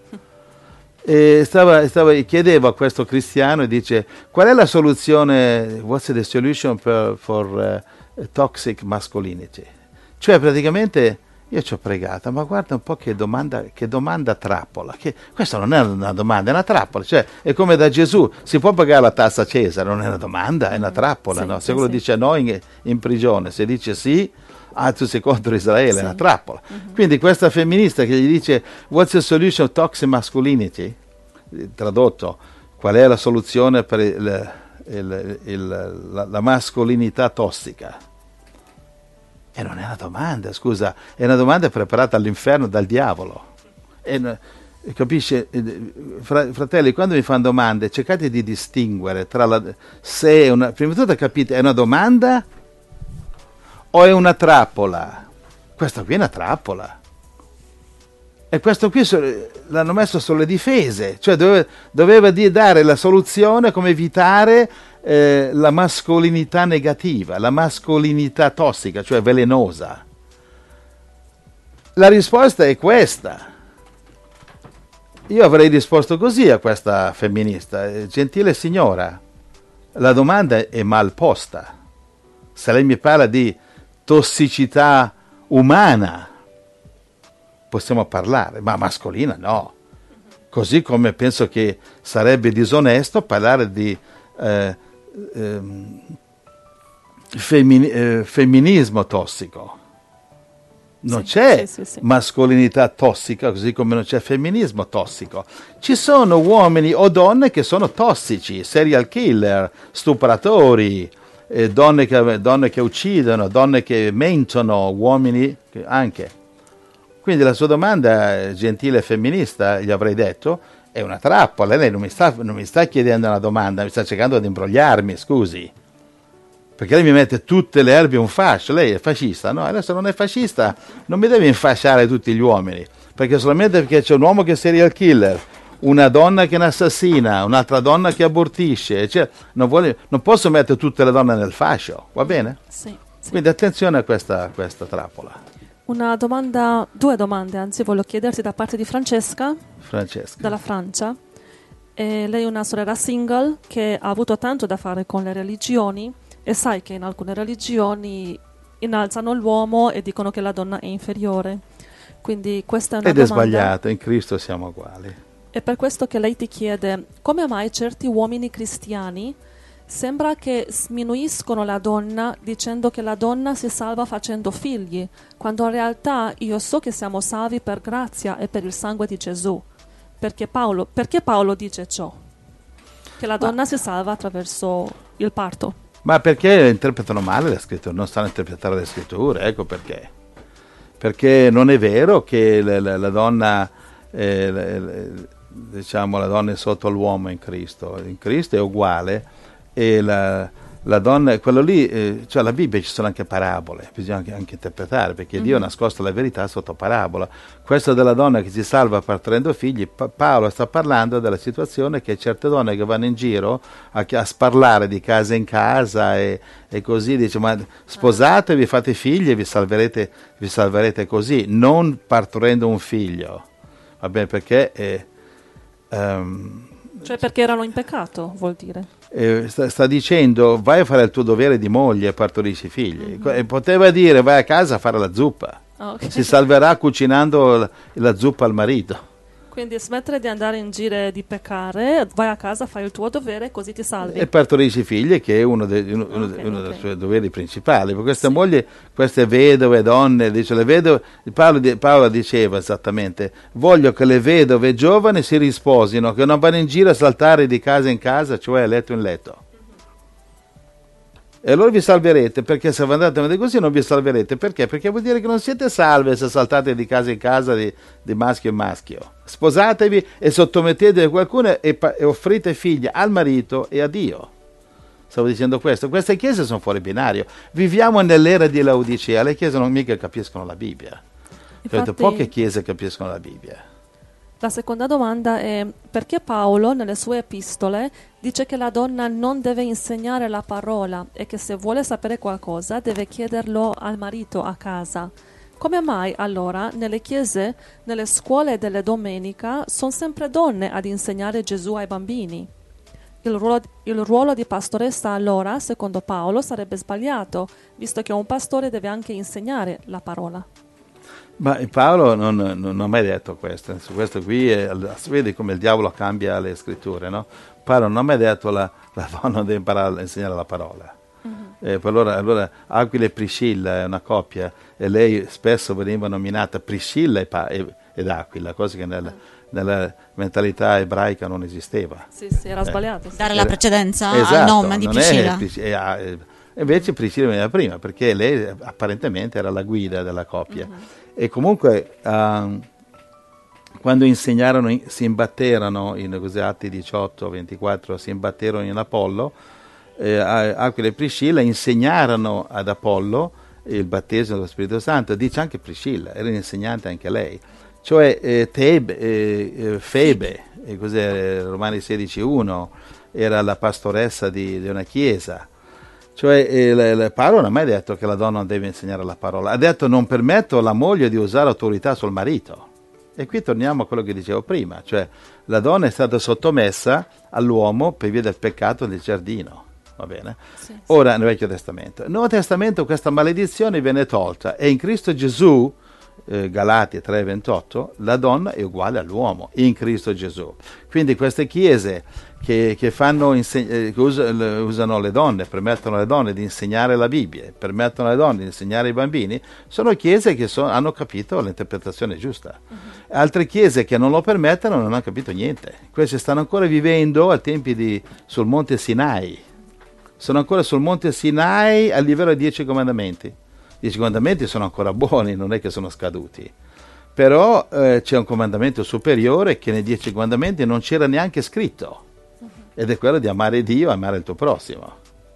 E stava, stava, chiedeva a questo cristiano e dice: qual è la soluzione? What's the solution per, for uh, toxic masculinity? Cioè praticamente io ci ho pregata, ma guarda un po' che domanda, che domanda trappola. Che, questa non è una domanda, è una trappola. Cioè è come da Gesù: si può pagare la tassa a Cesare? Non è una domanda, è una trappola. Sì, no? Se sì, quello sì. dice no in, in prigione, se dice sì, ah, tu sei contro Israele, sì. È una trappola. Uh-huh. Quindi questa femminista che gli dice what's the solution of toxic masculinity, tradotto, qual è la soluzione per il, il, il, la, la mascolinità tossica? E non è una domanda, scusa, è una domanda preparata all'inferno dal diavolo. E, capisce, fratelli, quando mi fanno domande cercate di distinguere tra la, se è una, prima di tutto capite, è una domanda o è una trappola? Questa qui è una trappola. E questo qui l'hanno messo sulle difese, cioè doveva, doveva di dare la soluzione come evitare eh, la mascolinità negativa, la mascolinità tossica, cioè velenosa. La risposta è questa. Io avrei risposto così a questa femminista: gentile signora, la domanda è mal posta. Se lei mi parla di tossicità umana, possiamo parlare, ma mascolina no. Così come penso che sarebbe disonesto parlare di eh, eh, femmini- eh, femminismo tossico. Non sì, c'è sì, sì, sì. mascolinità tossica, così come non c'è femminismo tossico. Ci sono uomini o donne che sono tossici, serial killer, stupratori, eh, donne, che, donne che uccidono, donne che mentono, uomini che anche. Quindi la sua domanda, gentile femminista, gli avrei detto, è una trappola. Lei non mi sta, non mi sta chiedendo una domanda, mi sta cercando di imbrogliarmi, scusi. Perché lei mi mette tutte le erbe in un fascio. Lei è fascista? No, adesso non è fascista, non mi deve infasciare tutti gli uomini. Perché solamente perché c'è un uomo che è serial killer, una donna che è un'assassina, un'altra donna che abortisce, cioè, non, vuole, non posso mettere tutte le donne nel fascio, va bene? Sì, sì. Quindi attenzione a questa, questa trappola. Una domanda, due domande, anzi, voglio chiederti da parte di Francesca, Francesca. dalla Francia. E lei è una sorella single che ha avuto tanto da fare con le religioni e sai che in alcune religioni innalzano l'uomo e dicono che la donna è inferiore. Quindi questa è una Ed è domanda. sbagliato, in Cristo siamo uguali. È per questo che lei ti chiede come mai certi uomini cristiani sembra che sminuiscono la donna dicendo che la donna si salva facendo figli, quando in realtà io so che siamo salvi per grazia e per il sangue di Gesù. Perché Paolo, perché Paolo dice ciò? Che la donna Ma... si salva attraverso il parto. Ma perché interpretano male le scritture, non sanno interpretare le scritture, ecco perché. Perché non è vero che la, la, la donna, eh, la, diciamo, la donna è sotto l'uomo in Cristo. In Cristo è uguale e la, la donna, quello lì, eh, cioè la Bibbia ci sono anche parabole, bisogna anche, anche interpretare, perché mm-hmm. Dio ha nascosto la verità sotto parabola. Questa della donna che si salva partorendo figli, pa- Paolo sta parlando della situazione che certe donne che vanno in giro a, a sparlare di casa in casa e, e così, dice, ma sposatevi, fate figli e vi salverete, vi salverete così, non partorendo un figlio, va bene, perché è, um, cioè perché erano in peccato, vuol dire. Eh, sta, sta dicendo vai a fare il tuo dovere di moglie e partorisci figli. Mm-hmm. E poteva dire vai a casa a fare la zuppa. Oh, okay. Si salverà cucinando la, la zuppa al marito. Quindi smettere di andare in giro e di peccare, vai a casa, fai il tuo dovere così ti salvi. E partorisci figli, che è uno, de, uno, okay, uno, uno okay. dei suoi doveri principali. Per queste sì. mogli, queste vedove, donne, dice, le vedove, Paolo, Paolo diceva esattamente, voglio che le vedove giovani si risposino, che non vanno in giro a saltare di casa in casa, cioè letto in letto. E allora vi salverete, perché se andate avanti così non vi salverete. Perché? Perché vuol dire che non siete salve se saltate di casa in casa di, di maschio in maschio. Sposatevi e sottomettetevi a qualcuno e, pa- e offrite figli al marito e a Dio. Stavo dicendo questo. Queste chiese sono fuori binario. Viviamo nell'era di Laodicea. Le chiese non mica capiscono la Bibbia. Infatti, poche chiese capiscono la Bibbia. La seconda domanda è perché Paolo nelle sue epistole dice che la donna non deve insegnare la parola e che se vuole sapere qualcosa deve chiederlo al marito a casa. Come mai allora nelle chiese, nelle scuole delle domenica sono sempre donne ad insegnare Gesù ai bambini? Il ruolo, il ruolo di pastoressa allora, secondo Paolo, sarebbe sbagliato, visto che un pastore deve anche insegnare la parola. Ma Paolo non, non, non ha mai detto questo, su questo qui è, si vede come il diavolo cambia le scritture, no? Paolo non ha mai detto la, la donna deve imparare a insegnare la parola. Uh-huh. Eh, allora, allora Aquila e Priscilla è una coppia e lei spesso veniva nominata Priscilla e pa- e, ed Aquila, cosa che nella, nella mentalità ebraica non esisteva. Sì, sì, era eh. sbagliato. Sì. Dare la precedenza esatto, al nome di Priscilla. È, è, è, invece Priscilla veniva prima perché lei apparentemente era la guida della coppia. Uh-huh. E comunque uh, quando insegnarono, si imbatterono in così, Atti diciotto ventiquattro, si imbatterono in Apollo, eh, Aquila e Priscilla insegnarono ad Apollo il battesimo dello Spirito Santo. Dice anche Priscilla, era insegnante anche lei. Cioè eh, Tebe, eh, eh, Febe, eh, cos'è, Romani sedici uno, era la pastoressa di, di una chiesa. Cioè eh, le, le, Paolo non ha mai detto che la donna non deve insegnare la parola, ha detto non permetto alla moglie di usare autorità sul marito. E qui torniamo a quello che dicevo prima, cioè la donna è stata sottomessa all'uomo per via del peccato del giardino, va bene? Sì, sì. Ora nel Vecchio Testamento. Nel Nuovo Testamento questa maledizione viene tolta e in Cristo Gesù, eh, Galati tre ventotto, la donna è uguale all'uomo in Cristo Gesù. Quindi queste chiese che, che, fanno inseg- eh, che us- usano le donne, permettono alle donne di insegnare la Bibbia, permettono alle donne di insegnare ai bambini, sono chiese che so- hanno capito l'interpretazione giusta. Uh-huh. Altre chiese che non lo permettono non hanno capito niente. Queste stanno ancora vivendo a tempi di, sul monte Sinai. Sono ancora sul monte Sinai a livello dei dieci comandamenti. I dieci comandamenti sono ancora buoni, non è che sono scaduti. Però eh, c'è un comandamento superiore che nei dieci comandamenti non c'era neanche scritto. Ed è quello di amare Dio e amare il tuo prossimo.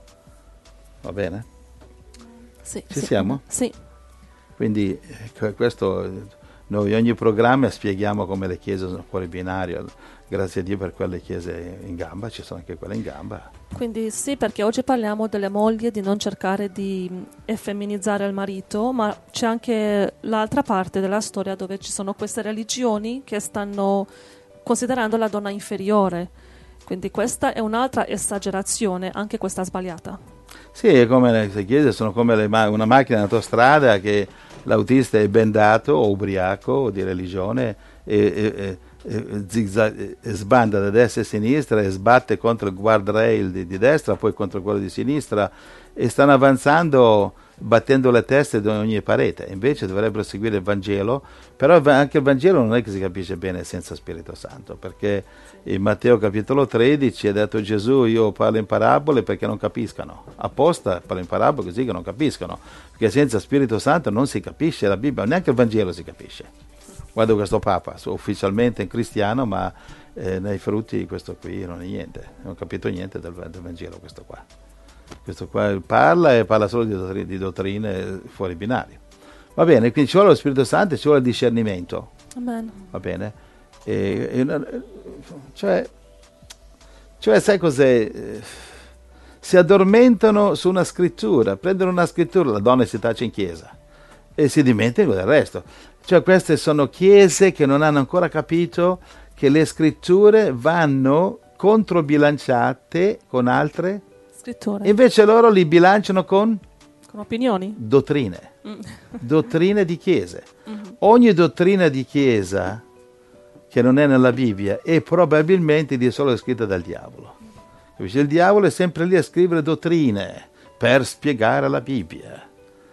Va bene? Sì, Ci sì. siamo? Sì. Quindi eh, questo... Noi ogni programma spieghiamo come le chiese sono fuori binario, grazie a Dio per quelle chiese in gamba, ci sono anche quelle in gamba. Quindi sì, perché oggi parliamo delle mogli, di non cercare di effeminizzare il marito, ma c'è anche l'altra parte della storia dove ci sono queste religioni che stanno considerando la donna inferiore. Quindi questa è un'altra esagerazione, anche questa sbagliata. Sì, è come le chiese sono come le ma- una macchina in autostrada che l'autista è bendato o ubriaco o di religione e, e, e, zigzag, e sbanda da destra e sinistra e sbatte contro il guardrail di, di destra, poi contro quello di sinistra e stanno avanzando battendo le teste di ogni parete. Invece dovrebbero seguire il Vangelo, però anche il Vangelo non è che si capisce bene senza Spirito Santo, perché in Matteo capitolo tredici ha detto Gesù: io parlo in parabole perché non capiscano, apposta parlo in parabole così che non capiscono, perché senza Spirito Santo non si capisce la Bibbia, neanche il Vangelo si capisce. Guarda questo Papa, ufficialmente cristiano, ma eh, nei frutti questo qui non è niente, non ho capito niente del, del Vangelo questo qua. Questo qua parla e parla solo di dottrine, di dottrine fuori binario. Va bene, quindi ci vuole lo Spirito Santo e ci vuole il discernimento. Amen. Va bene? E, e, cioè, cioè, sai cos'è? Si addormentano su una scrittura, prendono una scrittura, la donna si tace in chiesa e si dimenticano del resto. Cioè queste sono chiese che non hanno ancora capito che le scritture vanno controbilanciate con altre scritture. Invece loro li bilanciano con? Con opinioni. Dottrine. Mm. Dottrine di chiese. Mm-hmm. Ogni dottrina di chiesa che non è nella Bibbia è probabilmente di solo scritta dal diavolo. Capisci? Il diavolo è sempre lì a scrivere dottrine per spiegare la Bibbia.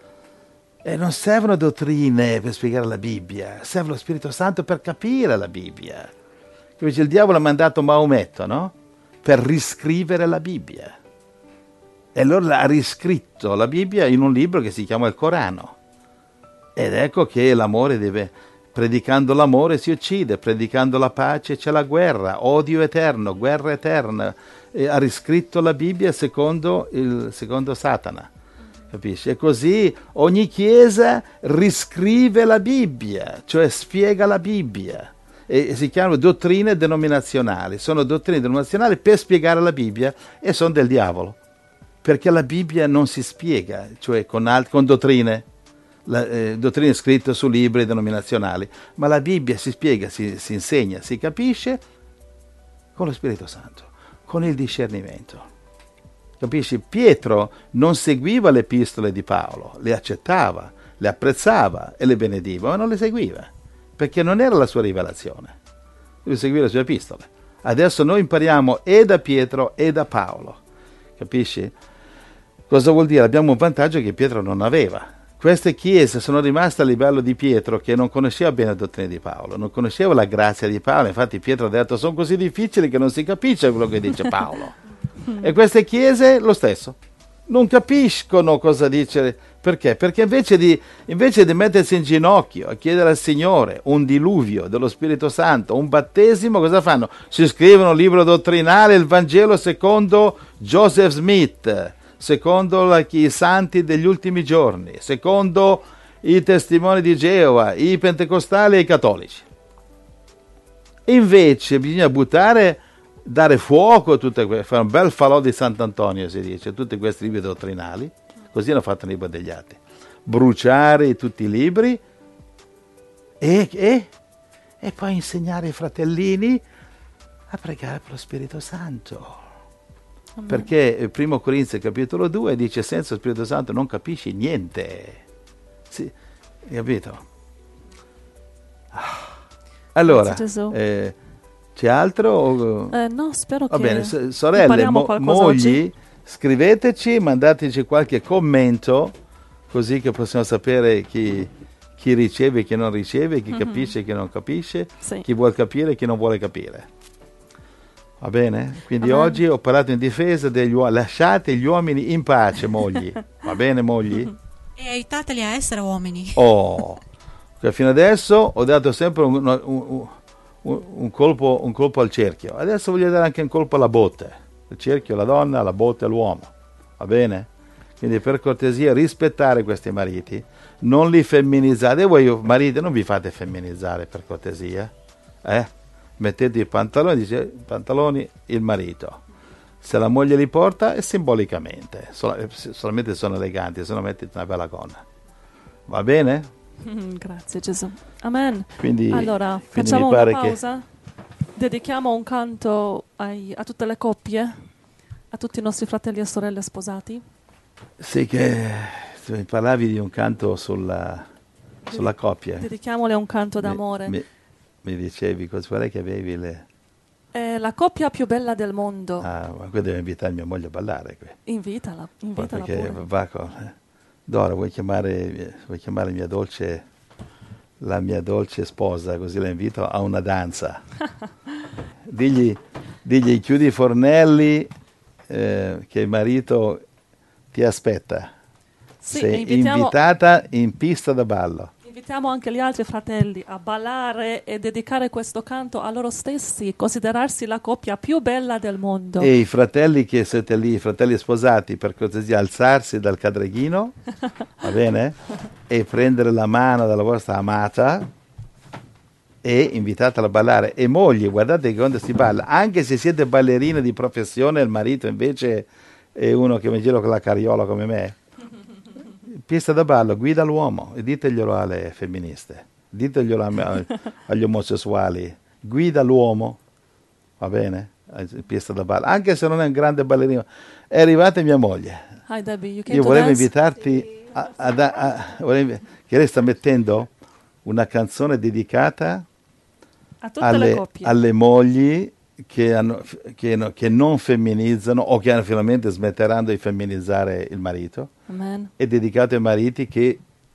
E non servono dottrine per spiegare la Bibbia, serve lo Spirito Santo per capire la Bibbia. Capisci? Il diavolo ha mandato Maometto, no? Per riscrivere la Bibbia. E allora ha riscritto la Bibbia in un libro che si chiama il Corano. Ed ecco che l'amore deve, predicando l'amore si uccide, predicando la pace c'è la guerra, odio eterno, guerra eterna. E ha riscritto la Bibbia secondo, il, secondo Satana. Capisci? E così ogni chiesa riscrive la Bibbia, cioè spiega la Bibbia. E si chiamano dottrine denominazionali. Sono dottrine denominazionali per spiegare la Bibbia e sono del diavolo. Perché la Bibbia non si spiega, cioè con, alt- con dottrine, la, eh, dottrine scritte su libri denominazionali, ma la Bibbia si spiega, si, si insegna, si capisce con lo Spirito Santo, con il discernimento. Capisci? Pietro non seguiva le epistole di Paolo, le accettava, le apprezzava e le benediva, ma non le seguiva, perché non era la sua rivelazione. Deve seguire le sue epistole. Adesso noi impariamo e da Pietro e da Paolo. Capisci? Cosa vuol dire? Abbiamo un vantaggio che Pietro non aveva. Queste chiese sono rimaste a livello di Pietro, che non conosceva bene la dottrina di Paolo, non conosceva la grazia di Paolo. Infatti Pietro ha detto: sono così difficili che non si capisce quello che dice Paolo. E queste chiese lo stesso, non capiscono cosa dice. Perché? Perché invece di, invece di mettersi in ginocchio a chiedere al Signore un diluvio dello Spirito Santo, un battesimo, cosa fanno? Si scrivono un libro dottrinale, il Vangelo secondo Joseph Smith, secondo la, i santi degli ultimi giorni, secondo i testimoni di Geova, i pentecostali e i cattolici. E invece bisogna buttare, dare fuoco a tutte queste, fare un bel falò di Sant'Antonio, si dice, tutti questi libri dottrinali, così hanno fatto nei libro degli Atti. Bruciare tutti i libri e, e, e poi insegnare ai fratellini a pregare per lo Spirito Santo. Amen. Perché primo Corinzi capitolo due dice senza Spirito Santo non capisci niente. Sì, capito? Allora, eh, c'è altro? O... Eh, no, spero Va che bene, s- sorelle, mo- mogli, oggi. Scriveteci, mandateci qualche commento, così che possiamo sapere chi, chi riceve e chi non riceve, chi mm-hmm. capisce e chi non capisce, sì. chi vuole capire e chi non vuole capire. Va bene? Quindi Amen. Oggi ho parlato in difesa degli uomini. Lasciate gli uomini in pace, mogli. Va bene, mogli? E aiutateli a essere uomini. Oh, che fino adesso ho dato sempre un, un, un, un, colpo, un colpo al cerchio. Adesso voglio dare anche un colpo alla botte. Il cerchio alla donna, la botte all'uomo. Va bene? Quindi per cortesia rispettare questi mariti. Non li femminizzate. Voi mariti non vi fate femminizzare, per cortesia. Eh? Mettete i pantaloni, dice, pantaloni il marito. Se la moglie li porta è simbolicamente, Sol- solamente sono eleganti, se no mettete una bella gonna. Va bene? Mm, grazie Gesù. Amen. Quindi, allora, quindi facciamo mi pare una pausa. Che... Dedichiamo un canto ai, a tutte le coppie, a tutti i nostri fratelli e sorelle sposati. Sì, che mi parlavi di un canto sulla, sulla coppia. Dedichiamole un canto d'amore. Mi, mi, mi dicevi, cosa che avevi le... È la coppia più bella del mondo. Ah, ma qui devo invitare mia moglie a ballare qui. Invitala, invitala perché pure. Va con... eh. Dora, vuoi chiamare, vuoi chiamare mia dolce, la mia dolce sposa, così la invito a una danza. digli, digli, chiudi i fornelli, eh, che il marito ti aspetta. Sì, sei invitiamo... invitata in pista da ballo. Invitiamo anche gli altri fratelli a ballare e dedicare questo canto a loro stessi, considerarsi la coppia più bella del mondo. E i fratelli che siete lì, i fratelli sposati, per cortesia alzarsi dal cadreghino, va bene? E prendere la mano della vostra amata e invitatela a ballare. E mogli, guardate che quando si balla, anche se siete ballerine di professione, il marito invece è uno che mi gira con la carriola come me. Pista da ballo, guida l'uomo, e diteglielo alle femministe, diteglielo a, agli omosessuali, guida l'uomo, va bene? Pista da ballo, anche se non è un grande ballerino. È arrivata mia moglie. Hi Debbie, you came Io to volevo dance? invitarti a, a, a, a volevo, che lei sta mettendo una canzone dedicata a tutte alle, le coppie, alle mogli che, hanno, che, no, che non femminizzano o che hanno, finalmente smetteranno di femminilizzare il marito. Amen. È dedicato ai mariti che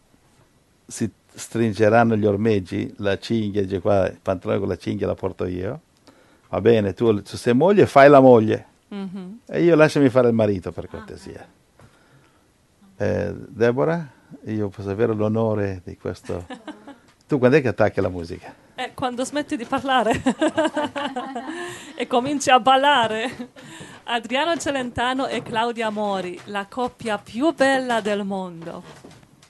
si stringeranno gli ormeggi, la cinghia, dice qua, il pantalone con la cinghia la porto io. Va bene, tu, tu sei moglie, fai la moglie. Mm-hmm. E io lasciami fare il marito, per cortesia. Eh, Deborah, io posso avere l'onore di questo. Tu quando è che attacchi la musica? Eh, quando smetti di parlare e cominci a ballare. Adriano Celentano e Claudia Mori, la coppia più bella del mondo.